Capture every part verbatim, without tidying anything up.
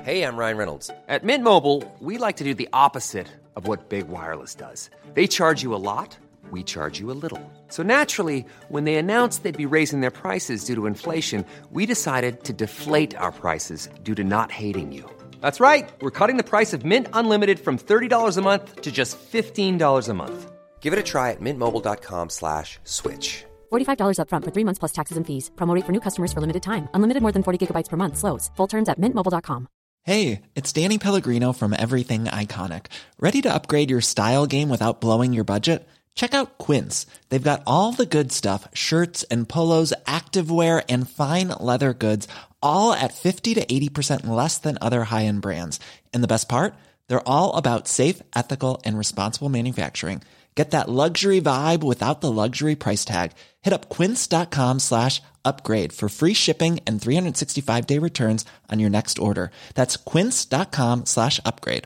Hey, I'm Ryan Reynolds. At Mint Mobile, we like to do the opposite of what Big Wireless does. They charge you a lot, we charge you a little. So naturally, when they announced they'd be raising their prices due to inflation, we decided to deflate our prices due to not hating you. That's right. We're cutting the price of Mint Unlimited from thirty dollars a month to just fifteen dollars a month. Give it a try at mintmobile.com slash switch. forty-five dollars up front for three months plus taxes and fees. Promo rate for new customers for limited time. Unlimited more than forty gigabytes per month. Slows full terms at mint mobile dot com. Hey, it's Danny Pellegrino from Everything Iconic. Ready to upgrade your style game without blowing your budget? Check out Quince. They've got all the good stuff, shirts and polos, activewear, and fine leather goods, all at fifty to eighty percent less than other high-end brands. And the best part? They're all about safe, ethical, and responsible manufacturing. Get that luxury vibe without the luxury price tag. Hit up quince.com slash upgrade for free shipping and three sixty-five day returns on your next order. That's quince.com slash upgrade.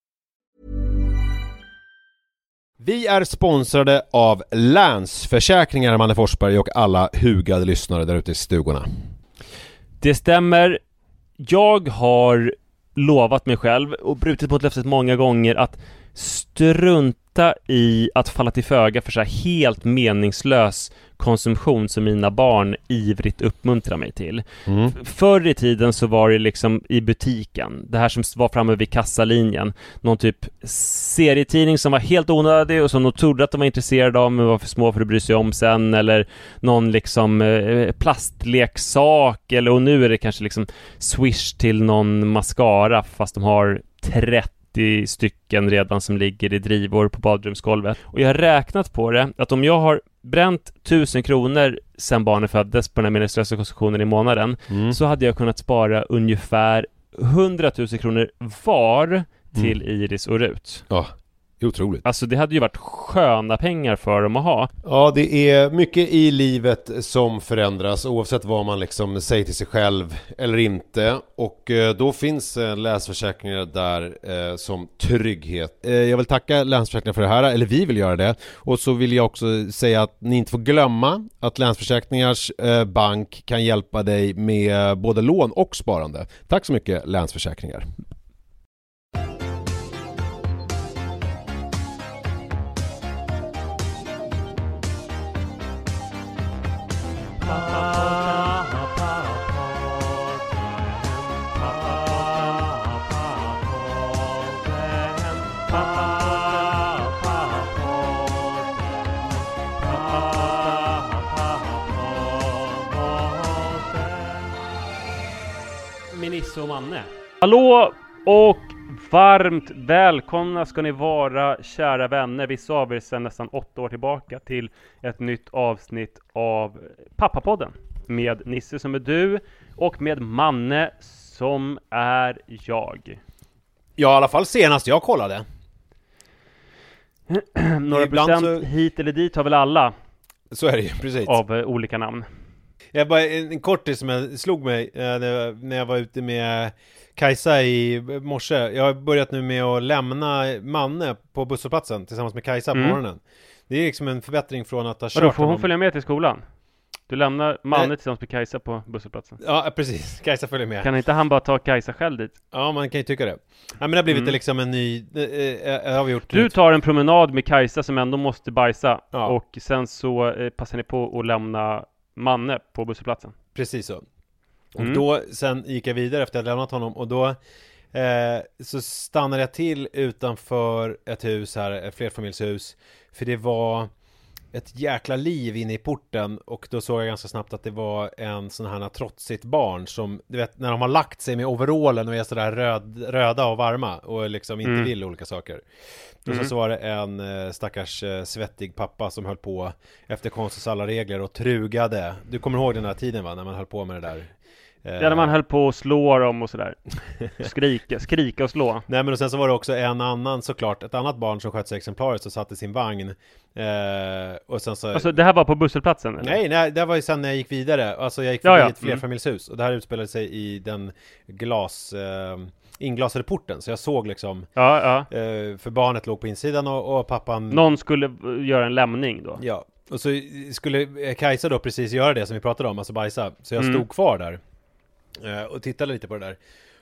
Vi är sponsrade av Länsförsäkringar, Manne Forsberg, och alla hugade lyssnare där ute i stugorna. Det stämmer. Jag har lovat mig själv och brutit mot löftet många gånger att strunta i att falla till föga för så här helt meningslös konsumtion som mina barn ivrigt uppmuntrar mig till. Mm. Förr i tiden så var det liksom i butiken, det här som var framme vid kassalinjen, någon typ serietidning som var helt onödig och som de trodde att de var intresserade av men var för små för att bry sig om sen, eller någon liksom eh, plastleksak, eller och nu är det kanske liksom Swish till någon mascara fast de har trettio stycken redan som ligger i drivor på badrumsgolvet. Och jag har räknat på det att om jag har bränt tusen kronor sen barnet föddes på den här meningslösa konsumtionen i månaden, mm. så hade jag kunnat spara ungefär hundratusen kronor var till mm. Iris och Rut. Ja, otroligt. Alltså det hade ju varit sköna pengar för dem att ha. Ja, det är mycket i livet som förändras oavsett vad man liksom säger till sig själv eller inte. Och eh, då finns eh, Länsförsäkringar där eh, som trygghet. Eh, jag vill tacka Länsförsäkringar för det här, eller vi vill göra det. Och så vill jag också säga att ni inte får glömma att Länsförsäkringars eh, bank kan hjälpa dig med både lån och sparande. Tack så mycket, Länsförsäkringar. Nisse och Manne. Hallå och varmt välkomna ska ni vara, kära vänner. Vi sa vi sedan nästan åtta år tillbaka till ett nytt avsnitt av Pappapodden med Nisse som är du och med Manne som är jag. Ja, i alla fall senast jag kollade. Några procent så... hit eller dit har väl alla. Så är det ju, precis. Av uh, olika namn. Jag bara, en, en kortis som jag slog mig eh, när, när jag var ute med Kajsa i morse. Jag har börjat nu med att lämna Manne på busshållplatsen tillsammans med Kajsa på mm. morgonen. Det är liksom en förbättring från att ha kört. Vadå, får hon honom. följa med till skolan? Du lämnar Manne Nej. tillsammans med Kajsa på busshållplatsen. Ja, precis. Kajsa följer med. Kan inte han bara ta Kajsa själv dit? Ja, man kan ju tycka det. Ja, men det har blivit mm. liksom en ny... Eh, eh, har vi gjort du tar en promenad med Kajsa som ändå måste bajsa. Ja. Och sen så eh, passar ni på att lämna Manne på busshållplatsen. Precis så. Och mm. då sen gick jag vidare efter att jag lämnat honom. Och då eh, så stannade jag till utanför ett hus här, ett flerfamiljshus. För det var ett jäkla liv inne i porten. Och då såg jag ganska snabbt att det var en sån här trotsigt barn som, du vet, när de har lagt sig med overallen och är sådär röd, röda och varma och liksom inte mm. vill olika saker. Och mm. så var det en eh, stackars eh, svettig pappa som höll på efter konstens alla regler och trugade. Du kommer ihåg den här tiden, va? När man höll på med det där. Eh... Ja, när man höll på att slå dem och sådär. Skrika, skrika och slå. Nej, men och sen så var det också en annan, såklart, ett annat barn som sköt sig exemplariskt och satt i sin vagn. Eh, och sen så... Alltså det här var på busshållplatsen? Eller? Nej, nej, det var ju sen när jag gick vidare. Alltså jag gick förbi ja, ja. ett flerfamiljshus. Mm. Och det här utspelade sig i den glas... Eh, inglasade porten, så jag såg liksom ja, ja. Eh, för barnet låg på insidan och, och pappan... Någon skulle göra en lämning då. Ja, och så skulle Kajsa då precis göra det som vi pratade om, alltså bajsa. Så jag mm. stod kvar där eh, och tittade lite på det där.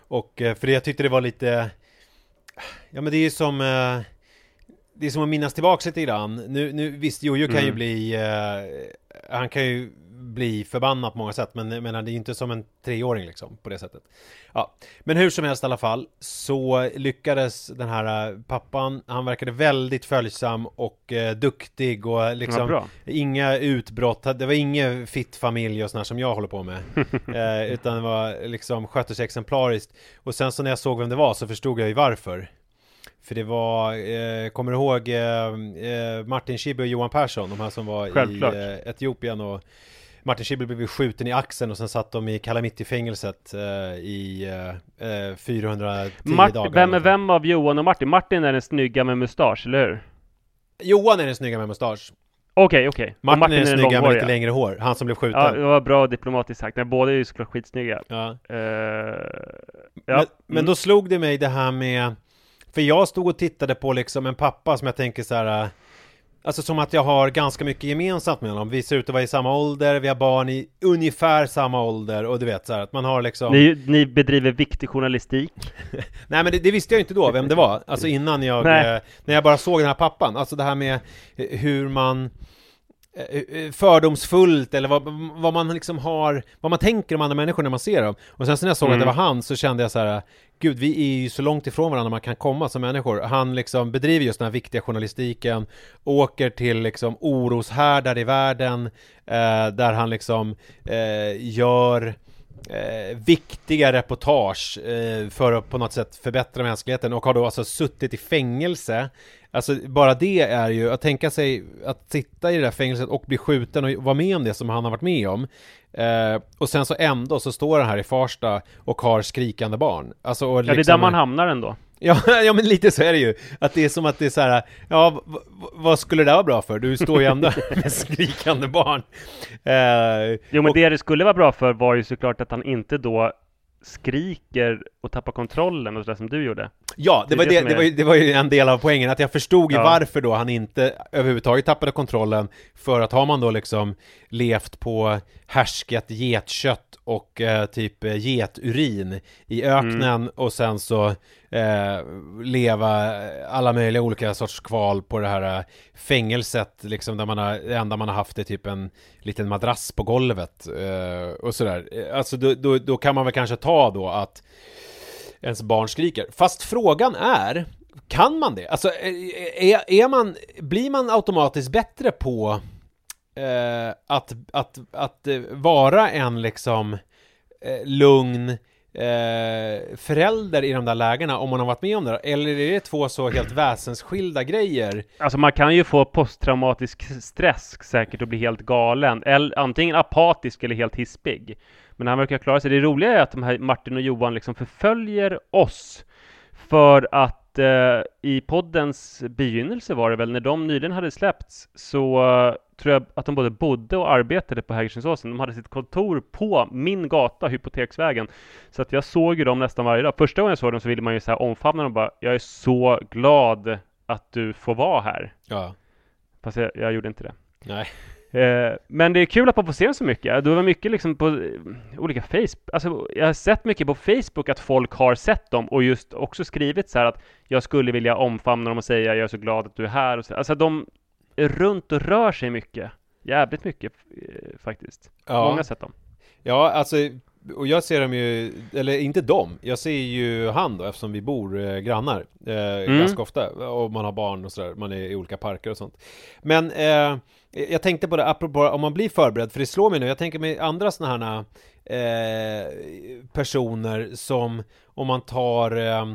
Och för det, jag tyckte det var lite, ja men det är ju som eh, det är som att minnas tillbaka lite grann. Nu, nu visst, Jojo kan mm. ju bli eh, han kan ju bli förbannad på många sätt, men jag menar, det är inte som en treåring liksom på det sättet. Ja, men hur som helst i alla fall så lyckades den här pappan, han verkade väldigt följsam och eh, duktig och liksom ja, inga utbrott, det var ingen fit familj och såna som jag håller på med eh, utan det var liksom skötte sig exemplariskt. Och sen så när jag såg vem det var så förstod jag ju varför. För det var, eh, kommer du ihåg eh, eh, Martin Schibbye och Johan Persson, de här som var Självklart. i eh, Etiopien, och Martin Schibbye blev skjuten i axeln och sen satt de i Kalamiti-fängelset eh, i eh, fyrahundratio Mart- dagar. Vem är vem av Johan och Martin? Martin är den snygga med mustasch, eller hur? Johan är den snygga med mustasch. Okej, okay, okej. Okay. Martin, Martin är den snygga med lite längre hår. Han som blev skjuten. Ja, det var bra diplomatiskt sagt. Nej, båda är ju såklart skitsnygga. Ja. Uh, ja. Men, men mm. då slog det mig det här med... För jag stod och tittade på liksom en pappa som jag tänker så här... Alltså som att jag har ganska mycket gemensamt med honom. Vi ser ut att vara i samma ålder, vi har barn i ungefär samma ålder. Och du vet så här, att man har liksom... Ni, ni bedriver viktig journalistik. Nej, men det, det visste jag inte då vem det var. Alltså innan jag... eh, när jag bara såg den här pappan. Alltså det här med hur man... fördomsfullt eller vad, vad man liksom har, vad man tänker om andra människor när man ser dem. Och sen så när jag såg mm. att det var han så kände jag så här: gud, vi är ju så långt ifrån varandra man kan komma som människor. Han liksom bedriver just den här viktiga journalistiken, åker till liksom oroshärdar i världen eh, där han liksom eh, gör Eh, viktiga reportage eh, för att på något sätt förbättra mänskligheten, och har då alltså suttit i fängelse. Alltså bara det är ju att tänka sig att sitta i det där fängelset och bli skjuten och vara med om det som han har varit med om. Eh, och sen så ändå så står han här i Farsta och har skrikande barn. Alltså, och liksom, ja, det är där man hamnar ändå. Ja, ja, men lite så är det ju. Att det är som att det är så här, ja, v- v- vad skulle det vara bra för? Du står ju ändå med skrikande barn. Eh, jo, men och, det det skulle vara bra för var ju såklart att han inte då skriker och tappar kontrollen och så där som du gjorde. Ja, det, det, var, det, det, var, ju, det var ju en del av poängen, att jag förstod ju ja. varför då han inte överhuvudtaget tappade kontrollen, för att har man då liksom levt på härsket getkött och eh, typ eh, geturin i öknen mm. och sen så eh, leva alla möjliga olika sorts kval på det här eh, fängelset liksom, där man har, det enda man har haft är typ en liten madrass på golvet eh, och sådär. Alltså då, då, då kan man väl kanske ta då att ens barn skriker. Fast frågan är, kan man det? Alltså är, är man, blir man automatiskt bättre på eh, att, att, att vara en liksom eh, lugn eh, förälder i de där lägena om man har varit med om det? Eller är det två så helt väsensskilda grejer? Alltså man kan ju få posttraumatisk stress säkert och bli helt galen. Eller antingen apatisk eller helt hispig. Men han verkar klara sig. Det roliga är att de här Martin och Johan liksom förföljer oss för att eh, i poddens begynnelse var det väl, när de nyligen hade släppts, så uh, tror jag att de både bodde och arbetade på Hägerstensåsen. De hade sitt kontor på min gata, Hypoteksvägen. Så att jag såg ju dem nästan varje dag. Första gången jag såg dem så ville man ju så här omfamna dem och bara, jag är så glad att du får vara här. Ja. Fast jag, jag gjorde inte det. Nej. Eh, men det är kul att man får se så mycket. Det var mycket liksom på eh, olika Facebook. Alltså, jag har sett mycket på Facebook att folk har sett dem och just också skrivit så här att jag skulle vilja omfamna dem och säga jag är så glad att du är här. Och så. Alltså de är runt och rör sig mycket. Jävligt mycket eh, faktiskt. Ja. Många har sett dem. Ja, alltså, och jag ser dem ju, eller inte dem, jag ser ju han då, eftersom vi bor eh, grannar eh, mm. ganska ofta, och man har barn och sådär, man är i olika parker och sånt. Men eh, jag tänkte på det, apropå om man blir förberedd, för det slår mig nu, jag tänker med andra sådana här eh, personer som, om man tar eh,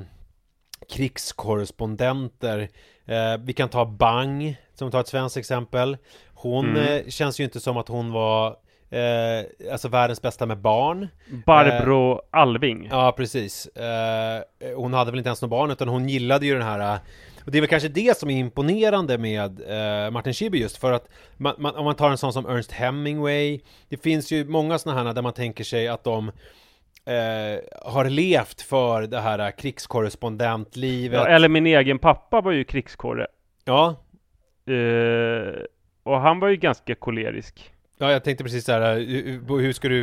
krigskorrespondenter, eh, vi kan ta Bang, som tar ett svenskt exempel. Hon mm. eh, känns ju inte som att hon var Eh, alltså världens bästa med barn. Barbro eh, Alving. Ja, precis. Eh, hon hade väl inte ens några barn, utan hon gillade ju den här. Och det är väl kanske det som är imponerande med eh, Martin Schibbye, just för att man, man, om man tar en sån som Ernest Hemingway, det finns ju många såna här där man tänker sig att de eh, har levt för det här krigskorrespondentlivet. Ja, eller min egen pappa var ju krigskorre. Ja. Eh, och han var ju ganska kolerisk. Ja, jag tänkte precis så här, hur, hur ska du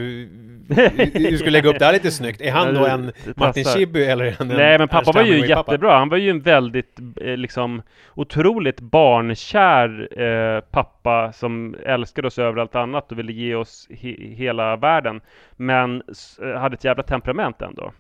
hur, hur ska du lägga upp det här lite snyggt? Är han då en Martin Schibbye eller är han en... Nej, men pappa var ju pappa? jättebra. Han var ju en väldigt, eh, liksom, otroligt barnkär eh, pappa som älskade oss över allt annat och ville ge oss he- hela världen. Men eh, hade ett jävla temperament ändå.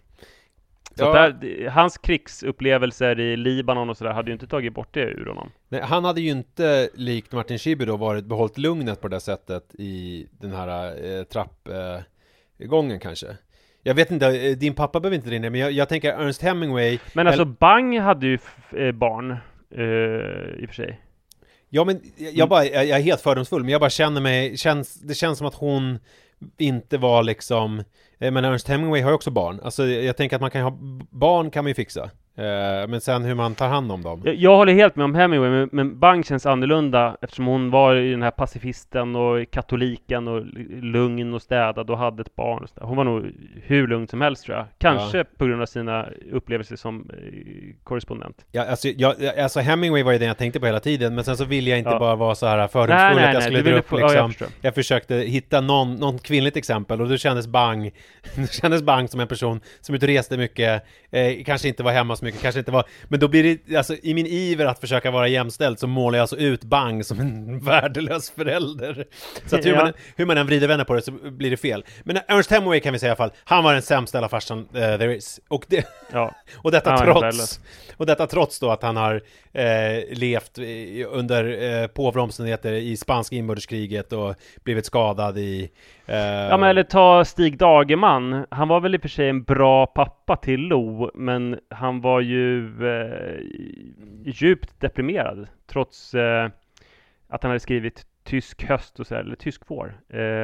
Så Ja. där, hans krigsupplevelser i Libanon och sådär hade ju inte tagit bort det ur honom. Nej, han hade ju inte likt Martin Schibbye då varit behållit lugnet på det sättet i den här eh, trappgången eh, kanske. Jag vet inte, eh, din pappa behöver inte rinna, men jag, jag tänker Ernest Hemingway. Men alltså eller, Bang hade ju f- eh, barn eh, i och för sig. ja, men jag, jag bara jag, jag är helt fördomsfull, men jag bara känner mig känns det känns som att hon inte var liksom, men Ernest Hemingway har ju också barn. Alltså jag tänker att man kan ha barn kan man ju fixa. Eh, men sen hur man tar hand om dem. Jag, jag håller helt med om Hemingway, men, men Bang känns annorlunda eftersom hon var i den här pacifisten och katoliken och lugn och städad och hade ett barn. Och så där. Hon var nog hur lugn som helst tror jag. Kanske Ja. på grund av sina upplevelser som eh, korrespondent. Ja, alltså, jag, alltså Hemingway var ju den jag tänkte på hela tiden, men sen så ville jag inte Ja. bara vara så här fördomsfull Nej, nej, att jag nej, skulle du dra ville upp få- ja, liksom, jag jag, förstår. försökte hitta någon, någon kvinnligt exempel och då kändes Bang det kändes Bang som en person som ut och reste mycket, eh, kanske inte var hemma så mycket, kanske inte var, men då blir det, alltså i min iver att försöka vara jämställd så målar jag alltså ut Bang som en värdelös förälder. Så att hur, Ja. man, hur man än vrider vänner på det så blir det fel. Men Ernest Hemingway kan vi säga i alla fall, han var den sämsta alla farsan uh, there is. Och det... Ja. Och detta Ja, trots värdelös. och detta trots då att han har eh, levt i, under eh, påvra omständigheter i spanska inbördeskriget och blivit skadad i eh, Ja, men eller ta Stig Dagerman. Han var väl i och för sig en bra pappa till Lo, men han var ju eh, djupt deprimerad trots eh, att han hade skrivit Tysk höst och så här, eller Tysk vår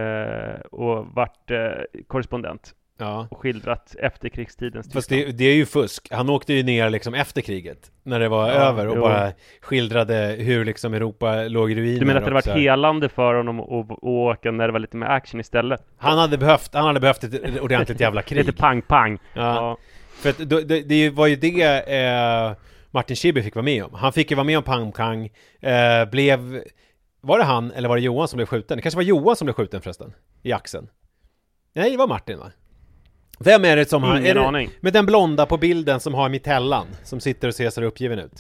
eh, och varit eh, korrespondent ja. och skildrat efterkrigstidens Fast Tyskland. det, det är ju fusk. Han åkte ju ner liksom efter kriget när det var Ja, över och jo. bara skildrade hur liksom Europa låg i ruiner. Du menar att det hade och så varit här. helande för honom att att åka när det var lite mer action istället? Han hade behövt, han hade behövt ett ordentligt jävla krig. Lite pang-pang. Ja. Ja. För att det, det, det var ju det eh, Martin Schibbye fick vara med om. Han fick ju vara med om Pang Pang. Eh, blev... Var det han eller var det Johan som blev skjuten? Det kanske var Johan som blev skjuten förresten. I axeln. Nej, det var Martin va? Vem är det som har... Ingen är det, aning. med den blonda på bilden som har mittellan. Som sitter och ser så uppgiven ut.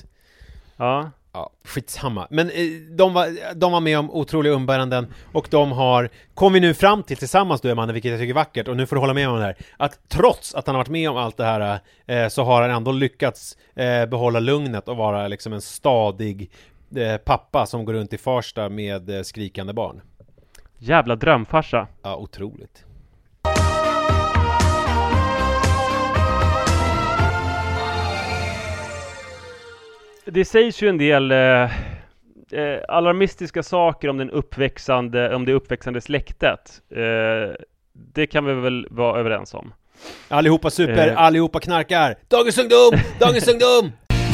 Ja. Ja, skitsamma. Men eh, de, var, de var med om otroliga umbäranden. Och de har... Kom vi nu fram till tillsammans du Emanuel, vilket jag tycker är vackert. Och nu får du hålla med om det här. Att trots att han har varit med om allt det här. Eh, så har han ändå lyckats eh, behålla lugnet och vara liksom en stadig eh, pappa som går runt i Farsta med eh, skrikande barn. Jävla drömfarsa. Ja, otroligt. Det sägs ju en del eh, eh, alarmistiska saker om den uppväxande, om det uppväxande släktet. Eh, det kan vi väl vara överens om. Allihopa super, Eh. allihopa knarkar. Dagens ungdom! Dagens ungdom!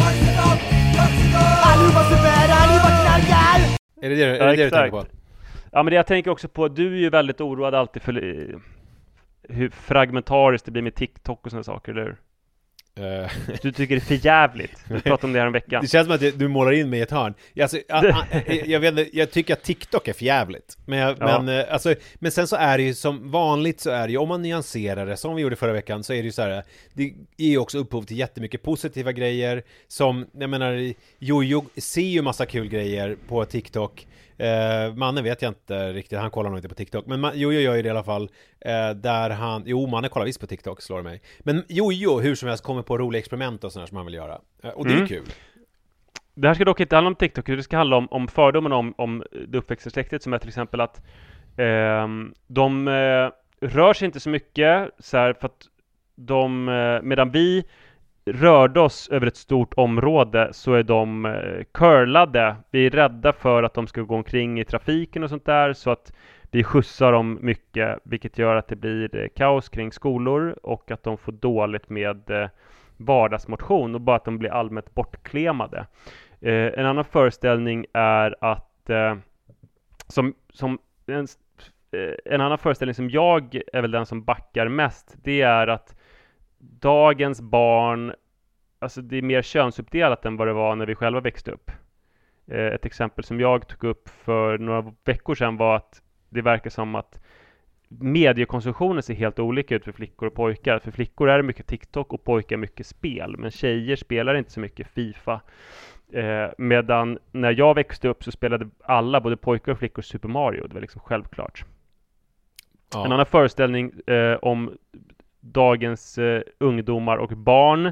Är det det, är det, Ja, det du exakt. tänker på? Ja, men det jag tänker också på, du är ju väldigt oroad alltid för eh, hur fragmentariskt det blir med TikTok och sådana saker, eller hur? Eh, Du tycker det är för jävligt. Vi pratade om det här en vecka. Det känns som att du målar in mig i ett hörn. Alltså, jag, jag, jag, vet, inte, jag tycker att TikTok är för jävligt. Men, jag, Ja. men, eh, alltså, men sen så är det ju som vanligt så är det ju, om man nyanserar det, som vi gjorde förra veckan, så är det ju så här, det är ju också upphov till jättemycket positiva grejer. Som, jag menar, Jojo ser ju massa kul grejer på TikTok. Eh, mannen vet jag inte riktigt, han kollar nog inte på TikTok. Men man, Jojo gör ju det i alla fall. Eh, där han, jo mannen kollar visst på TikTok, slår det mig. Men Jojo, hur som helst, kommer på roliga experiment och sådär som han vill göra. Eh, och det är Mm. kul. Det här ska dock inte handla om TikTok, det ska handla om, om fördomen om, om det uppväxande släktet, som är till exempel att ehm, de eh, rör sig inte så mycket så här, för att de, eh, medan vi rörde oss över ett stort område, så är de eh, curlade. Vi är rädda för att de ska gå omkring i trafiken och sånt där, så att vi skjutsar dem mycket, vilket gör att det blir eh, kaos kring skolor och att de får dåligt med eh, vardagsmotion och bara att de blir allmänt bortklemade. Eh, en annan föreställning är att eh, som, som en, eh, en annan föreställning som jag är väl den som backar mest, det är att dagens barn, alltså det är mer könsuppdelat än vad det var när vi själva växte upp. Eh, ett exempel som jag tog upp för några veckor sedan var att det verkar som att mediekonsumtionen ser helt olika ut för flickor och pojkar. För flickor är det mycket TikTok och pojkar mycket spel. Men tjejer spelar inte så mycket FIFA. Eh, medan när jag växte upp så spelade alla, både pojkar och flickor, Super Mario. Det var liksom självklart. Ja. En annan föreställning eh, om dagens eh, ungdomar och barn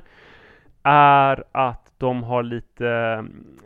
är att de har lite eh,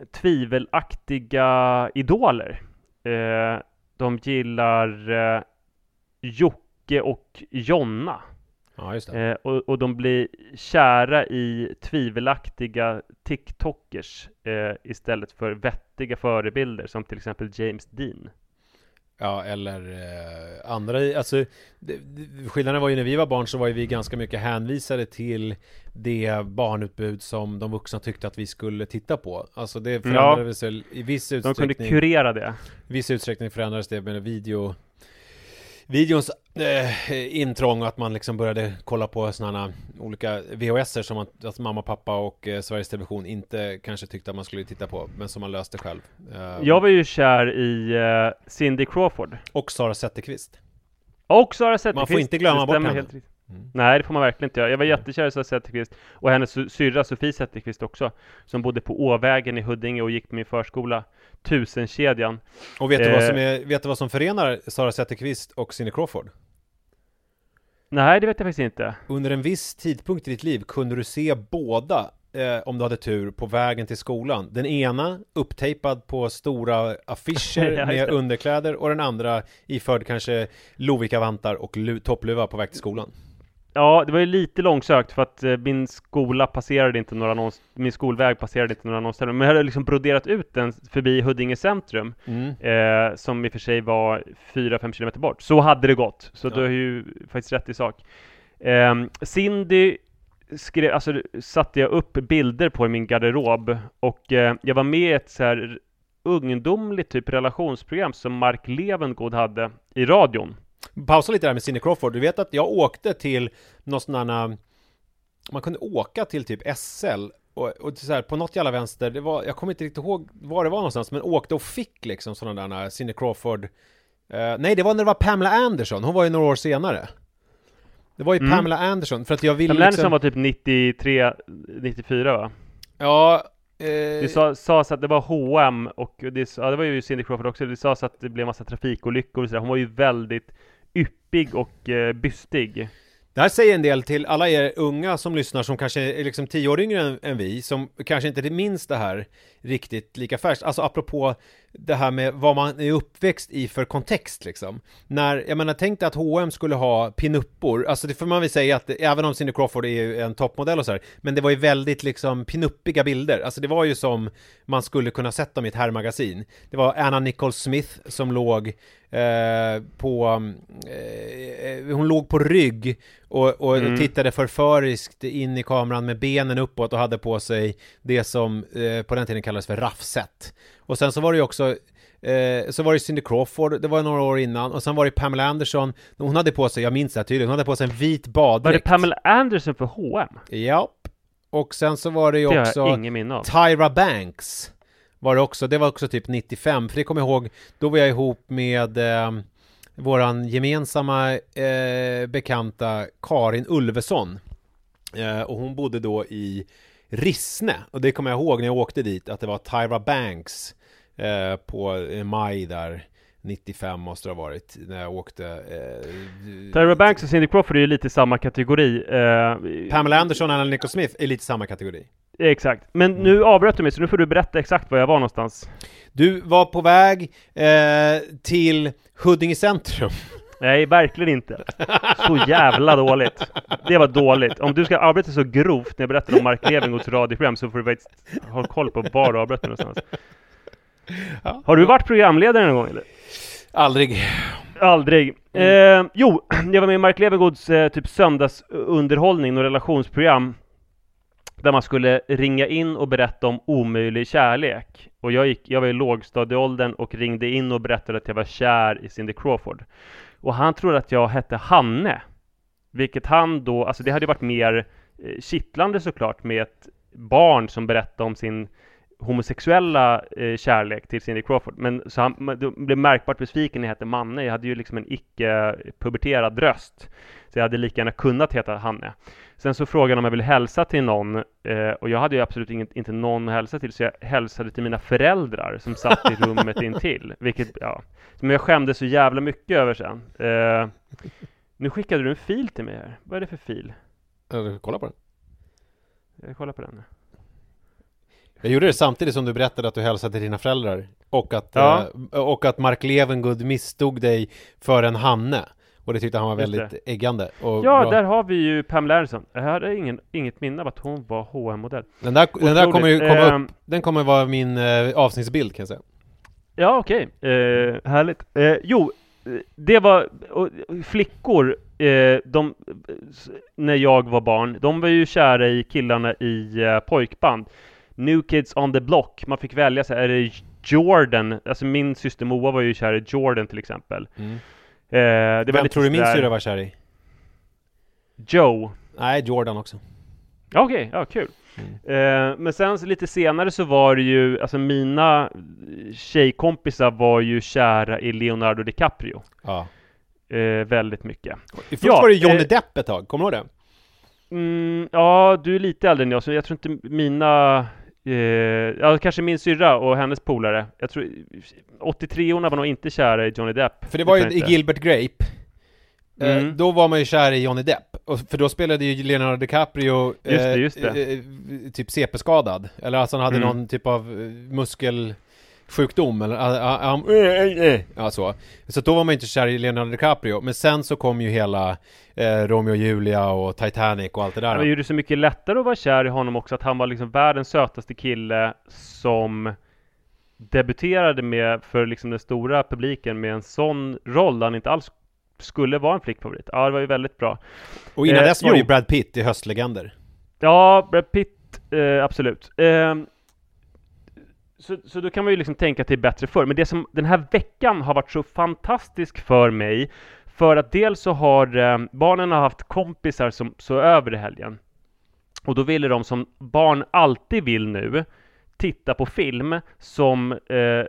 tvivelaktiga idoler. Eh, de gillar eh, Jocke och Jonna. Ja, just det. Eh, och, och de blir kära i tvivelaktiga TikTokers eh, istället för vettiga förebilder som till exempel James Dean. Ja, eller eh, andra, alltså det, det, skillnaden var ju när vi var barn så var ju vi ganska mycket hänvisade till det barnutbud som de vuxna tyckte att vi skulle titta på. Alltså det förändrades ja, i viss utsträckning. De kunde kurera det. I viss utsträckning förändrades det med video videons eh, intrång och att man liksom började kolla på sådana olika V H S-er som att, att mamma, pappa och eh, Sveriges Television inte kanske tyckte att man skulle titta på, men som man löste själv. Eh, Jag var ju kär i eh, Cindy Crawford. Och Sara Zetterqvist. Och Sara Zetterqvist. Man får inte glömma bort henne. Helt... Mm. Nej, det får man verkligen inte göra. Jag var jättekär i Sara Zetterqvist och hennes syrra Sofie Zetterqvist också, som bodde på Åvägen i Huddinge och gick på min förskola, Tusenkedjan. Och vet du, eh... vad, som är, vet du vad som förenar Sara Zetterqvist och Cindy Crawford? Nej, det vet jag faktiskt inte. Under en viss tidpunkt i ditt liv kunde du se båda, eh, om du hade tur, på vägen till skolan. Den ena upptejpad på stora affischer ja, med underkläder och den andra iförd kanske Lovikka-vantar och lu- toppluva på väg till skolan. Ja, det var ju lite långsökt för att eh, min skola passerade inte några någonstans, min skolväg passerade inte några någonstans, men jag hade liksom broderat ut den förbi Huddinge centrum mm. eh, som i och för sig var fyra fem kilometer bort. Så hade det gått, så ja. Du har ju faktiskt rätt i sak. Eh, Cindy skrev, alltså satte jag upp bilder på i min garderob och eh, jag var med i ett så här ungdomligt typ relationsprogram som Mark Levengood hade i radion. Pausa lite där med Cindy Crawford. Du vet att jag åkte till någon sån här, man kunde åka till typ S L och, och så här, på något jävla vänster, det var, jag kommer inte riktigt ihåg var det var någonstans, men åkte och fick liksom sådana där Cindy Crawford. Uh, nej, det var när det var Pamela Anderson. Hon var ju några år senare. Det var ju mm. Pamela Anderson för att jag ville Pamela liksom... Anderson var typ nittiotre nittiofyra va? Ja. Eh... Det sa, sades att det var H och M och det, ja, det var ju Cindy Crawford också. Det sades att det blev massa trafikolyckor och så där. Hon var ju väldigt yppig och eh, bystig. Det här säger en del till alla er unga som lyssnar som kanske är liksom tio år yngre än, än vi, som kanske inte minns det här riktigt lika färskt. Alltså apropå det här med vad man är uppväxt i för kontext liksom. När, jag menar, tänkte att H och M skulle ha pinuppor, alltså det får man väl säga att även om Cindy Crawford är ju en toppmodell och så här, men det var ju väldigt liksom pinuppiga bilder. Alltså det var ju som man skulle kunna sett dem i ett herrmagasin. Det var Anna Nicole Smith som låg eh, på eh, hon låg på rygg och, och mm. tittade förföriskt in i kameran med benen uppåt och hade på sig det som eh, på den tiden kallades för raffset. Och sen så var det ju också eh, så var det Cindy Crawford, det var några år innan, och sen var det Pamela Anderson, hon hade på sig, jag minns det här tydligt, hon hade på sig en vit baddräkt. Var det Pamela Anderson för H och M? Ja. Och sen så var det ju det också ingen minne av. Tyra Banks var det också, det var också typ nittiofem, för det kommer jag ihåg, då var jag ihop med eh, våran gemensamma eh, bekanta Karin Ulveson. Eh, och hon bodde då i Rissne, och det kommer jag ihåg när jag åkte dit, att det var Tyra Banks eh, på eh, maj där nittiofem måste det ha varit när jag åkte. Eh, Tyra Banks och Cindy Crawford är ju lite samma kategori. Eh, Pamela Anderson och Anna Nicole Smith är lite samma kategori. Exakt, men mm. nu avbröt du mig, så nu får du berätta exakt var jag var någonstans. Du var på väg eh, till Huddinge centrum. Nej, verkligen inte. Så jävla dåligt. Det var dåligt. Om du ska arbeta så grovt när jag berättar om Mark Levengoods radioprogram, så får du faktiskt ha koll på var du arbetar någonstans. Ja. Har du varit programledare någon gång eller? Aldrig. Aldrig. Mm. Eh, jo, jag var med i Mark Levengoods eh, typ söndagsunderhållning och relationsprogram, där man skulle ringa in och berätta om omöjlig kärlek. Och jag, gick, jag var i lågstadieåldern och ringde in och berättade att jag var kär i Cindy Crawford. Och han trodde att jag hette Hanne. Vilket han då, alltså det hade varit mer eh, kittlande såklart med ett barn som berättade om sin homosexuella eh, kärlek till Cindy Crawford. Men så han man, blev märkbart besviken när jag hette Manne. Jag hade ju liksom en icke-puberterad röst. Så jag hade lika gärna kunnat heta Hanne. Sen så frågade han om jag ville hälsa till någon. Eh, och jag hade ju absolut inget, inte någon att hälsa till. Så jag hälsade till mina föräldrar som satt i rummet intill. Vilket, ja. Men jag skämdes så jävla mycket över sen. Eh, nu skickade du en fil till mig här. Vad är det för fil? Jag kolla på den. Jag kollar på den. Jag gjorde det samtidigt som du berättade att du hälsade till dina föräldrar. Och att, ja. eh, och att Mark Levengood misstod dig för en Hanne. Och det tyckte han var Just väldigt det. äggande. Och ja, bra. där har vi ju Pamela Anderson. Jag hade ingen, inget minne av att hon var H och M-modell. Den där, den där kommer ju komma eh, upp. Den kommer vara min eh, avsnittsbild kan jag säga. Ja, okej. Okay. Eh, härligt. Eh, jo, det var och, flickor, eh, de, när jag var barn, de var ju kära i killarna i eh, pojkband. New Kids on the Block. Man fick välja så här, är det Jordan? Alltså min syster Moa var ju kär i Jordan till exempel. Mm. Eh, det Vem tror du min syster var kär i? Joe. Nej, Jordan också. Okej, okay, ja, kul. Mm. Eh, men sen så lite senare så var det ju, alltså mina tjejkompisar var ju kära i Leonardo DiCaprio. Ja. Eh, väldigt mycket. Först ja, var det Johnny eh, Depp ett tag, kommer du ihåg det? Mm, ja, du är lite äldre än jag, så jag tror inte mina... Eh, ja, kanske min syrra och hennes polare. Jag tror åttiotre-orna var nog inte kära i Johnny Depp. För det var ju i Gilbert Grape. Mm. Eh, då var man ju kär i Johnny Depp. Och för då spelade ju Leonardo DiCaprio eh, just det, just det. Eh, typ C P-skadad. Eller alltså han hade mm. någon typ av muskelsjukdom. Eller, uh, uh, uh, ja, så. Så då var man inte kär i Leonardo DiCaprio. Men sen så kom ju hela eh, Romeo och Julia och Titanic och allt det där. Ja, det gjorde det så mycket lättare att vara kär i honom också. Att han var liksom världens sötaste kille som debuterade med för liksom den stora publiken med en sån roll han inte alls skulle vara en flickfavorit. Ja, det var ju väldigt bra. Och innan eh, dess var det ju Brad Pitt i Höstlegender. Ja, Brad Pitt, eh, absolut. Eh, så, så då kan man ju liksom tänka till bättre för. Men det som den här veckan har varit så fantastisk för mig, för att dels så har eh, barnen har haft kompisar som så över i helgen. Och då ville de, som barn alltid vill nu, titta på film som eh,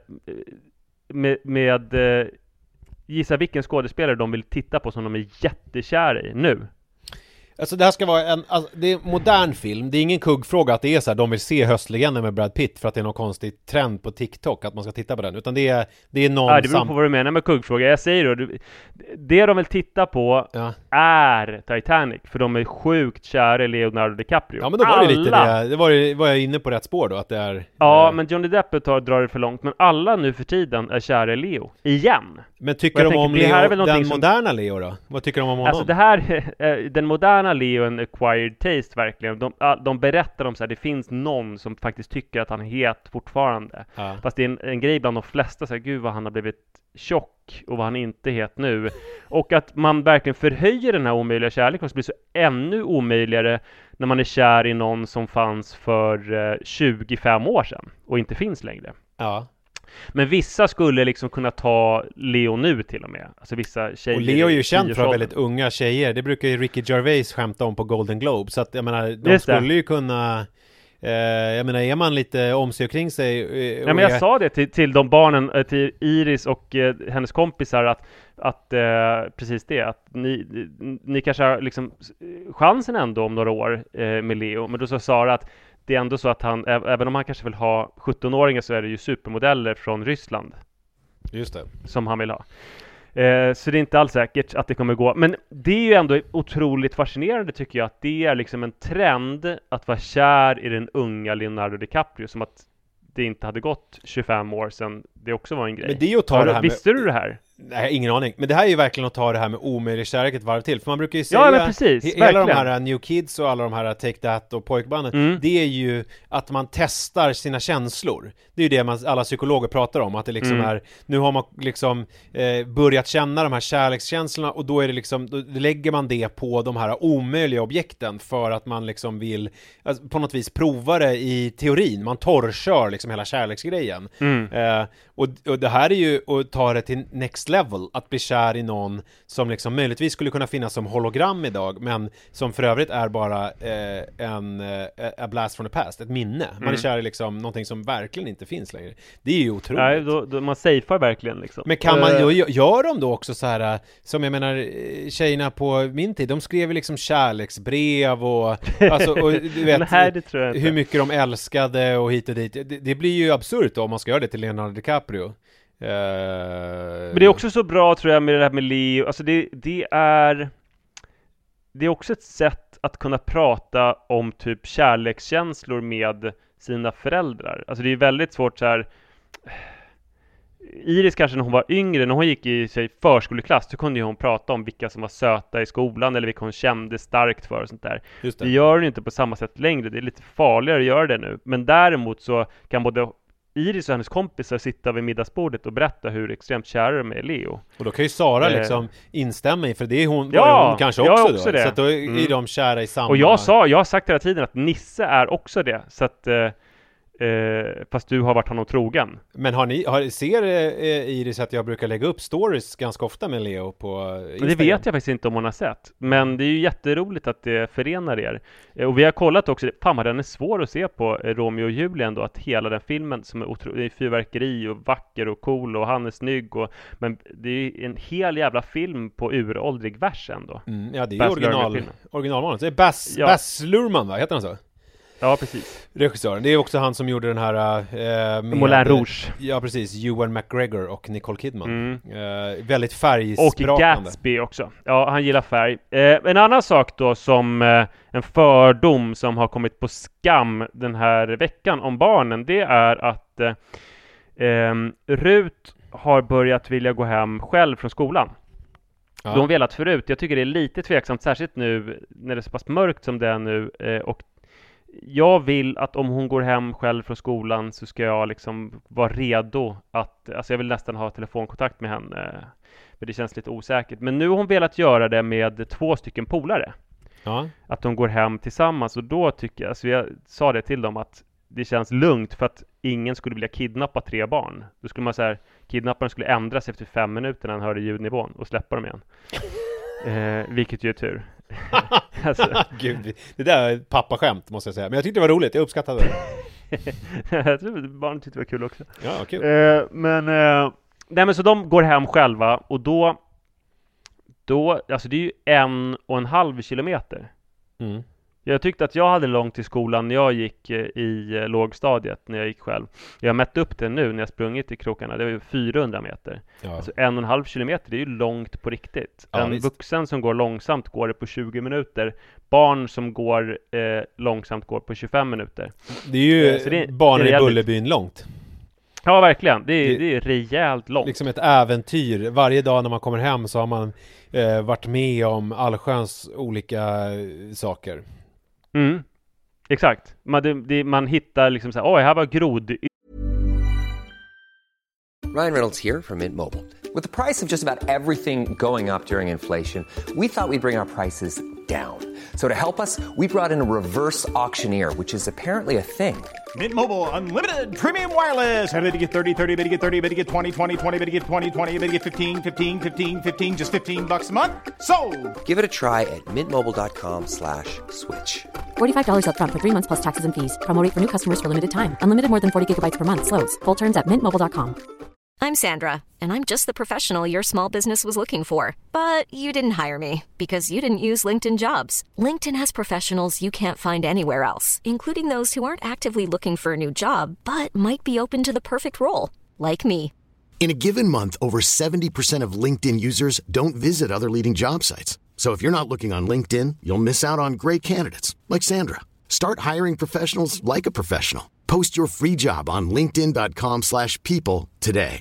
med, med eh, gissa vilken skådespelare de vill titta på som de är jättekära i nu. Alltså det här ska vara en, alltså, det är en modern film. Det är ingen kuggfråga att det är så här, de vill se Höstlegenden med Brad Pitt för att det är någon konstig trend på TikTok att man ska titta på den. Utan det är, det är någon... Ja, det beror på vad du menar med kuggfråga. Jag säger då, det de vill titta på ja. är Titanic. För de är sjukt kära i Leonardo DiCaprio. Ja, men då var alla... det lite det. Det var, det, var jag inne på rätt spår då, att det är... Ja, äh... men Johnny Depp tar, drar det för långt. Men alla nu för tiden är kära i Leo. Igen. Men tycker de om Leo, den som... moderna Leo då? Vad tycker de om honom? Alltså det här, den moderna Leo är en acquired taste verkligen. De, de berättar om så här, det finns någon som faktiskt tycker att han är het fortfarande. Ja. Fast det är en, en grej bland de flesta, så här, gud vad han har blivit tjock och vad han inte är het nu. Och att man verkligen förhöjer den här omöjliga kärleken och så blir så ännu omöjligare när man är kär i någon som fanns för eh, tjugofem år sedan och inte finns längre. Ja. Men vissa skulle liksom kunna ta Leo nu till och med. Alltså vissa tjejer. Och Leo är ju känd för väldigt unga tjejer. Det brukar ju Ricky Gervais skämta om på Golden Globe. Så att jag menar, de Just skulle det. ju kunna... Eh, jag menar, är man lite om sig kring sig... Eh, ja, men jag är... sa det till, till de barnen, till Iris och eh, hennes kompisar att, att eh, precis det, att ni, ni kanske har liksom chansen ändå om några år eh, med Leo. Men då sa Sara att det är ändå så att han, även om han kanske vill ha sjutton-åringar, så är det ju supermodeller från Ryssland. Just det. Som han vill ha. Eh, så det är inte alls säkert att det kommer gå. Men det är ju ändå otroligt fascinerande tycker jag, att det är liksom en trend att vara kär i den unga Leonardo DiCaprio, som att det inte hade gått tjugofem år sedan det också var en grej. Men det är ju att ta det här Visste med... du det här? Nej, ingen aning. Men det här är ju verkligen att ta det här med omöjlig kärlek ett varv till. För man brukar ju säga... Ja, men precis. He- hela de här New Kids och alla de här Take That och pojkbanden. Mm. Det är ju att man testar sina känslor. Det är ju det man, alla psykologer pratar om. Att det liksom mm. är... Nu har man liksom eh, börjat känna de här kärlekskänslorna. Och då är det liksom... Då lägger man det på de här omöjliga objekten. För att man liksom vill... Alltså, på något vis prova det i teorin. Man torrkör liksom hela kärleksgrejen. Mm. Eh, Och, och det här är ju att ta det till next level, att bli kär i någon som liksom möjligtvis skulle kunna finnas som hologram idag, men som för övrigt är bara eh, en eh, a blast from the past, ett minne. Man Mm. är kär i liksom någonting som verkligen inte finns längre. Det är ju otroligt. Nej, då, då man safear verkligen liksom. Men kan man, Eh, gör, gör de då också så här, som jag menar, eh, tjejerna på min tid, de skrev ju liksom kärleksbrev och, alltså, och du vet, Nej, det tror jag inte. hur mycket de älskade och hit och dit. Det, det blir ju absurt då, om man ska göra det till Leonardo DiCaprio. Uh... Men det är också så bra, tror jag, med det här med Leo. Alltså det, det är det är också ett sätt att kunna prata om typ kärlekskänslor med sina föräldrar. Alltså det är väldigt svårt så här. Iris kanske när hon var yngre, när hon gick i sig förskoleklass, så kunde ju hon prata om vilka som var söta i skolan eller vilka hon kände starkt för och sånt där. Just det. Det gör hon inte på samma sätt längre. Det är lite farligare att göra det nu. Men däremot så kan både Iris och hennes kompisar sitta vid middagsbordet och berätta hur extremt kära de är Leo. Och då kan ju Sara Eh. liksom instämma i, för det är hon, Ja, var ju hon kanske jag också, också då. det. Så att då är Mm. de kära i samma... Och jag sa, jag har sagt hela tiden att Nisse är också det. Så att eh, eh, fast du har varit honom trogen. Men har ni, har, ser eh, Iris att jag brukar lägga upp stories ganska ofta med Leo på Instagram? Det vet jag faktiskt inte om hon har sett. Men det är ju jätteroligt att det förenar er. Eh, Och vi har kollat också, fan vad den är svår att se på, eh, Romeo och Julia ändå. Att hela den filmen som är otroligt fyrverkeri och vacker och cool och han är snygg. Och, men det är en hel jävla film på uråldrig vers ändå. Mm, ja, det är Baz original, Luhrmann-filmen. originalmannen. Det är Baz, Ja. Baz Luhrmann, va? Heter han så? Ja, precis. Regissören. Det är också han som gjorde den här... Eh, med, Moulin Rouge. Ja, precis. Ewan McGregor och Nicole Kidman. Mm. Eh, väldigt Och färgsprakande. Gatsby också. Ja, han gillar färg. Eh, en annan sak då som eh, en fördom som har kommit på skam den här veckan om barnen, det är att eh, eh, Rut har börjat vilja gå hem själv från skolan. Ja. De har velat förut. Jag tycker det är lite tveksamt, särskilt nu när det är så pass mörkt som det är nu. Eh, och jag vill att om hon går hem själv från skolan så ska jag liksom vara redo att, alltså jag vill nästan ha telefonkontakt med henne. Men det känns lite osäkert. Men nu har hon velat göra det med två stycken polare. Ja. Att de går hem tillsammans. Och då tycker jag, alltså jag sa det till dem att det känns lugnt för att ingen skulle vilja kidnappa tre barn. Då skulle man säga, kidnapparen skulle ändras efter fem minuter när han hörde ljudnivån och släppa dem igen. eh, vilket ju är tur. alltså. Gud, det där är ett pappaskämt måste jag säga. Men jag tyckte det var roligt, jag uppskattade det. Jag tror barnen tyckte det var kul också. Ja, kul. Eh, men, eh, nej men så de går hem själva och då, då, alltså det är ju en och en halv kilometer. Mm. Jag tyckte att jag hade långt till skolan när jag gick eh, i eh, lågstadiet, när jag gick själv. Jag har mätt upp det nu när jag sprungit i krokarna, det var ju fyrahundra meter. Ja. Alltså en och en halv kilometer, det är ju långt på riktigt. Ja, en visst. vuxen som går långsamt går det på tjugo minuter. Barn som går eh, långsamt går på tjugofem minuter. Det är ju Eh, så det- barnen det är i jävligt. Bullerbyn långt. Ja, verkligen. Det är, Det- det är rejält långt. Liksom ett äventyr. Varje dag när man kommer hem så har man eh, varit med om allsköns olika eh, saker. Mm. Exakt. Man, det, det, man hittar liksom så här, oj, här var grod. Ryan Reynolds here from Mint Mobile. With the price of just about everything going up during inflation, we thought we'd bring our prices down. So to help us, we brought in a reverse auctioneer, which is apparently a thing. Mint Mobile Unlimited Premium Wireless. How to get thirty, thirty, bit to get thirty, bit to get twenty, twenty, twenty, bit to get twenty, twenty, bit to get fifteen, fifteen, fifteen, fifteen, just fifteen bucks a month? Sold! Give it a try at mintmobile.com slash switch. forty-five dollars up front for three months plus taxes and fees. Promo rate for new customers for limited time. Unlimited more than forty gigabytes per month. Slows full terms at mint mobile dot com. I'm Sandra, and I'm just the professional your small business was looking for. But you didn't hire me because you didn't use LinkedIn Jobs. LinkedIn has professionals you can't find anywhere else, including those who aren't actively looking for a new job, but might be open to the perfect role, like me. In a given month, over seventy percent of LinkedIn users don't visit other leading job sites. So if you're not looking on LinkedIn, you'll miss out on great candidates like Sandra. Start hiring professionals like a professional. Post your free job on linkedin dot com slash people today.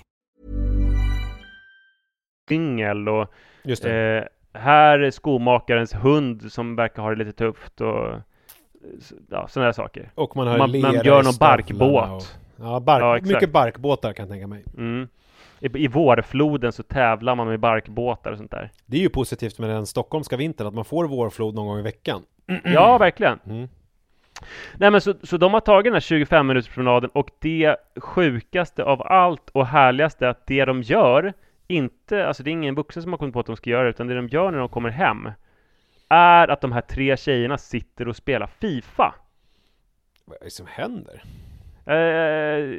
Yngel och Just det. eh, här är skomakarens hund som verkar ha det lite tufft och ja, sådana där saker. Och man har man, lera man i gör någon stövlarna barkbåt. Och, ja, bark, Ja, exakt. mycket barkbåtar kan jag tänka mig. Mm. I, I vårfloden så tävlar man med barkbåtar och sånt där. Det är ju positivt med den stockholmska vintern att man får vårflod någon gång i veckan. Ja, verkligen. Mm. Nej men så, så de har tagit den här tjugofem minuters promenaden, och det sjukaste av allt och härligaste att det de gör, inte, alltså det är ingen vuxen som har kommit på att de ska göra det, utan det de gör när de kommer hem är att de här tre tjejerna sitter och spelar FIFA. Vad är det som händer? Eh,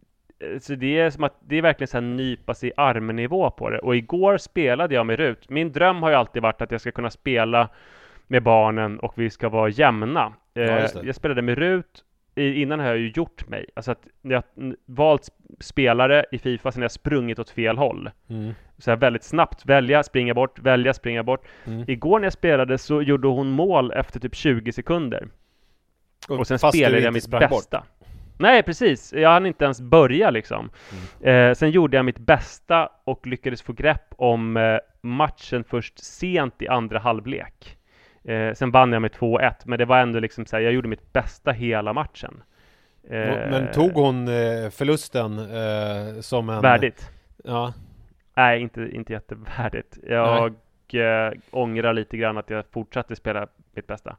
så det är som att det är verkligen så här nypa sig i armen-nivå på det. Och igår spelade jag med Rut. Min dröm har ju alltid varit att jag ska kunna spela med barnen och vi ska vara jämna. Eh, Ja, jag spelade med Rut. Innan har jag ju gjort mig. Alltså att jag valt spelare i FIFA sen jag sprungit åt fel håll. Mm. Så här väldigt snabbt. Välja, springa bort. Välja, springa bort. Mm. Igår när jag spelade så gjorde hon mål efter typ tjugo sekunder. Och, och sen fast spelade du jag inte mitt bästa. Bort. Nej, precis. Jag hann inte ens börja liksom. Mm. Eh, sen gjorde jag mitt bästa och lyckades få grepp om eh, matchen först sent i andra halvlek. Eh, sen vann jag med två ett, men det var ändå liksom så här, jag gjorde mitt bästa hela matchen. Eh, men tog hon eh, förlusten eh, som en... Värdigt? Ja. Nej, inte, inte jättevärdigt. Jag eh, ångrar lite grann att jag fortsatte spela mitt bästa.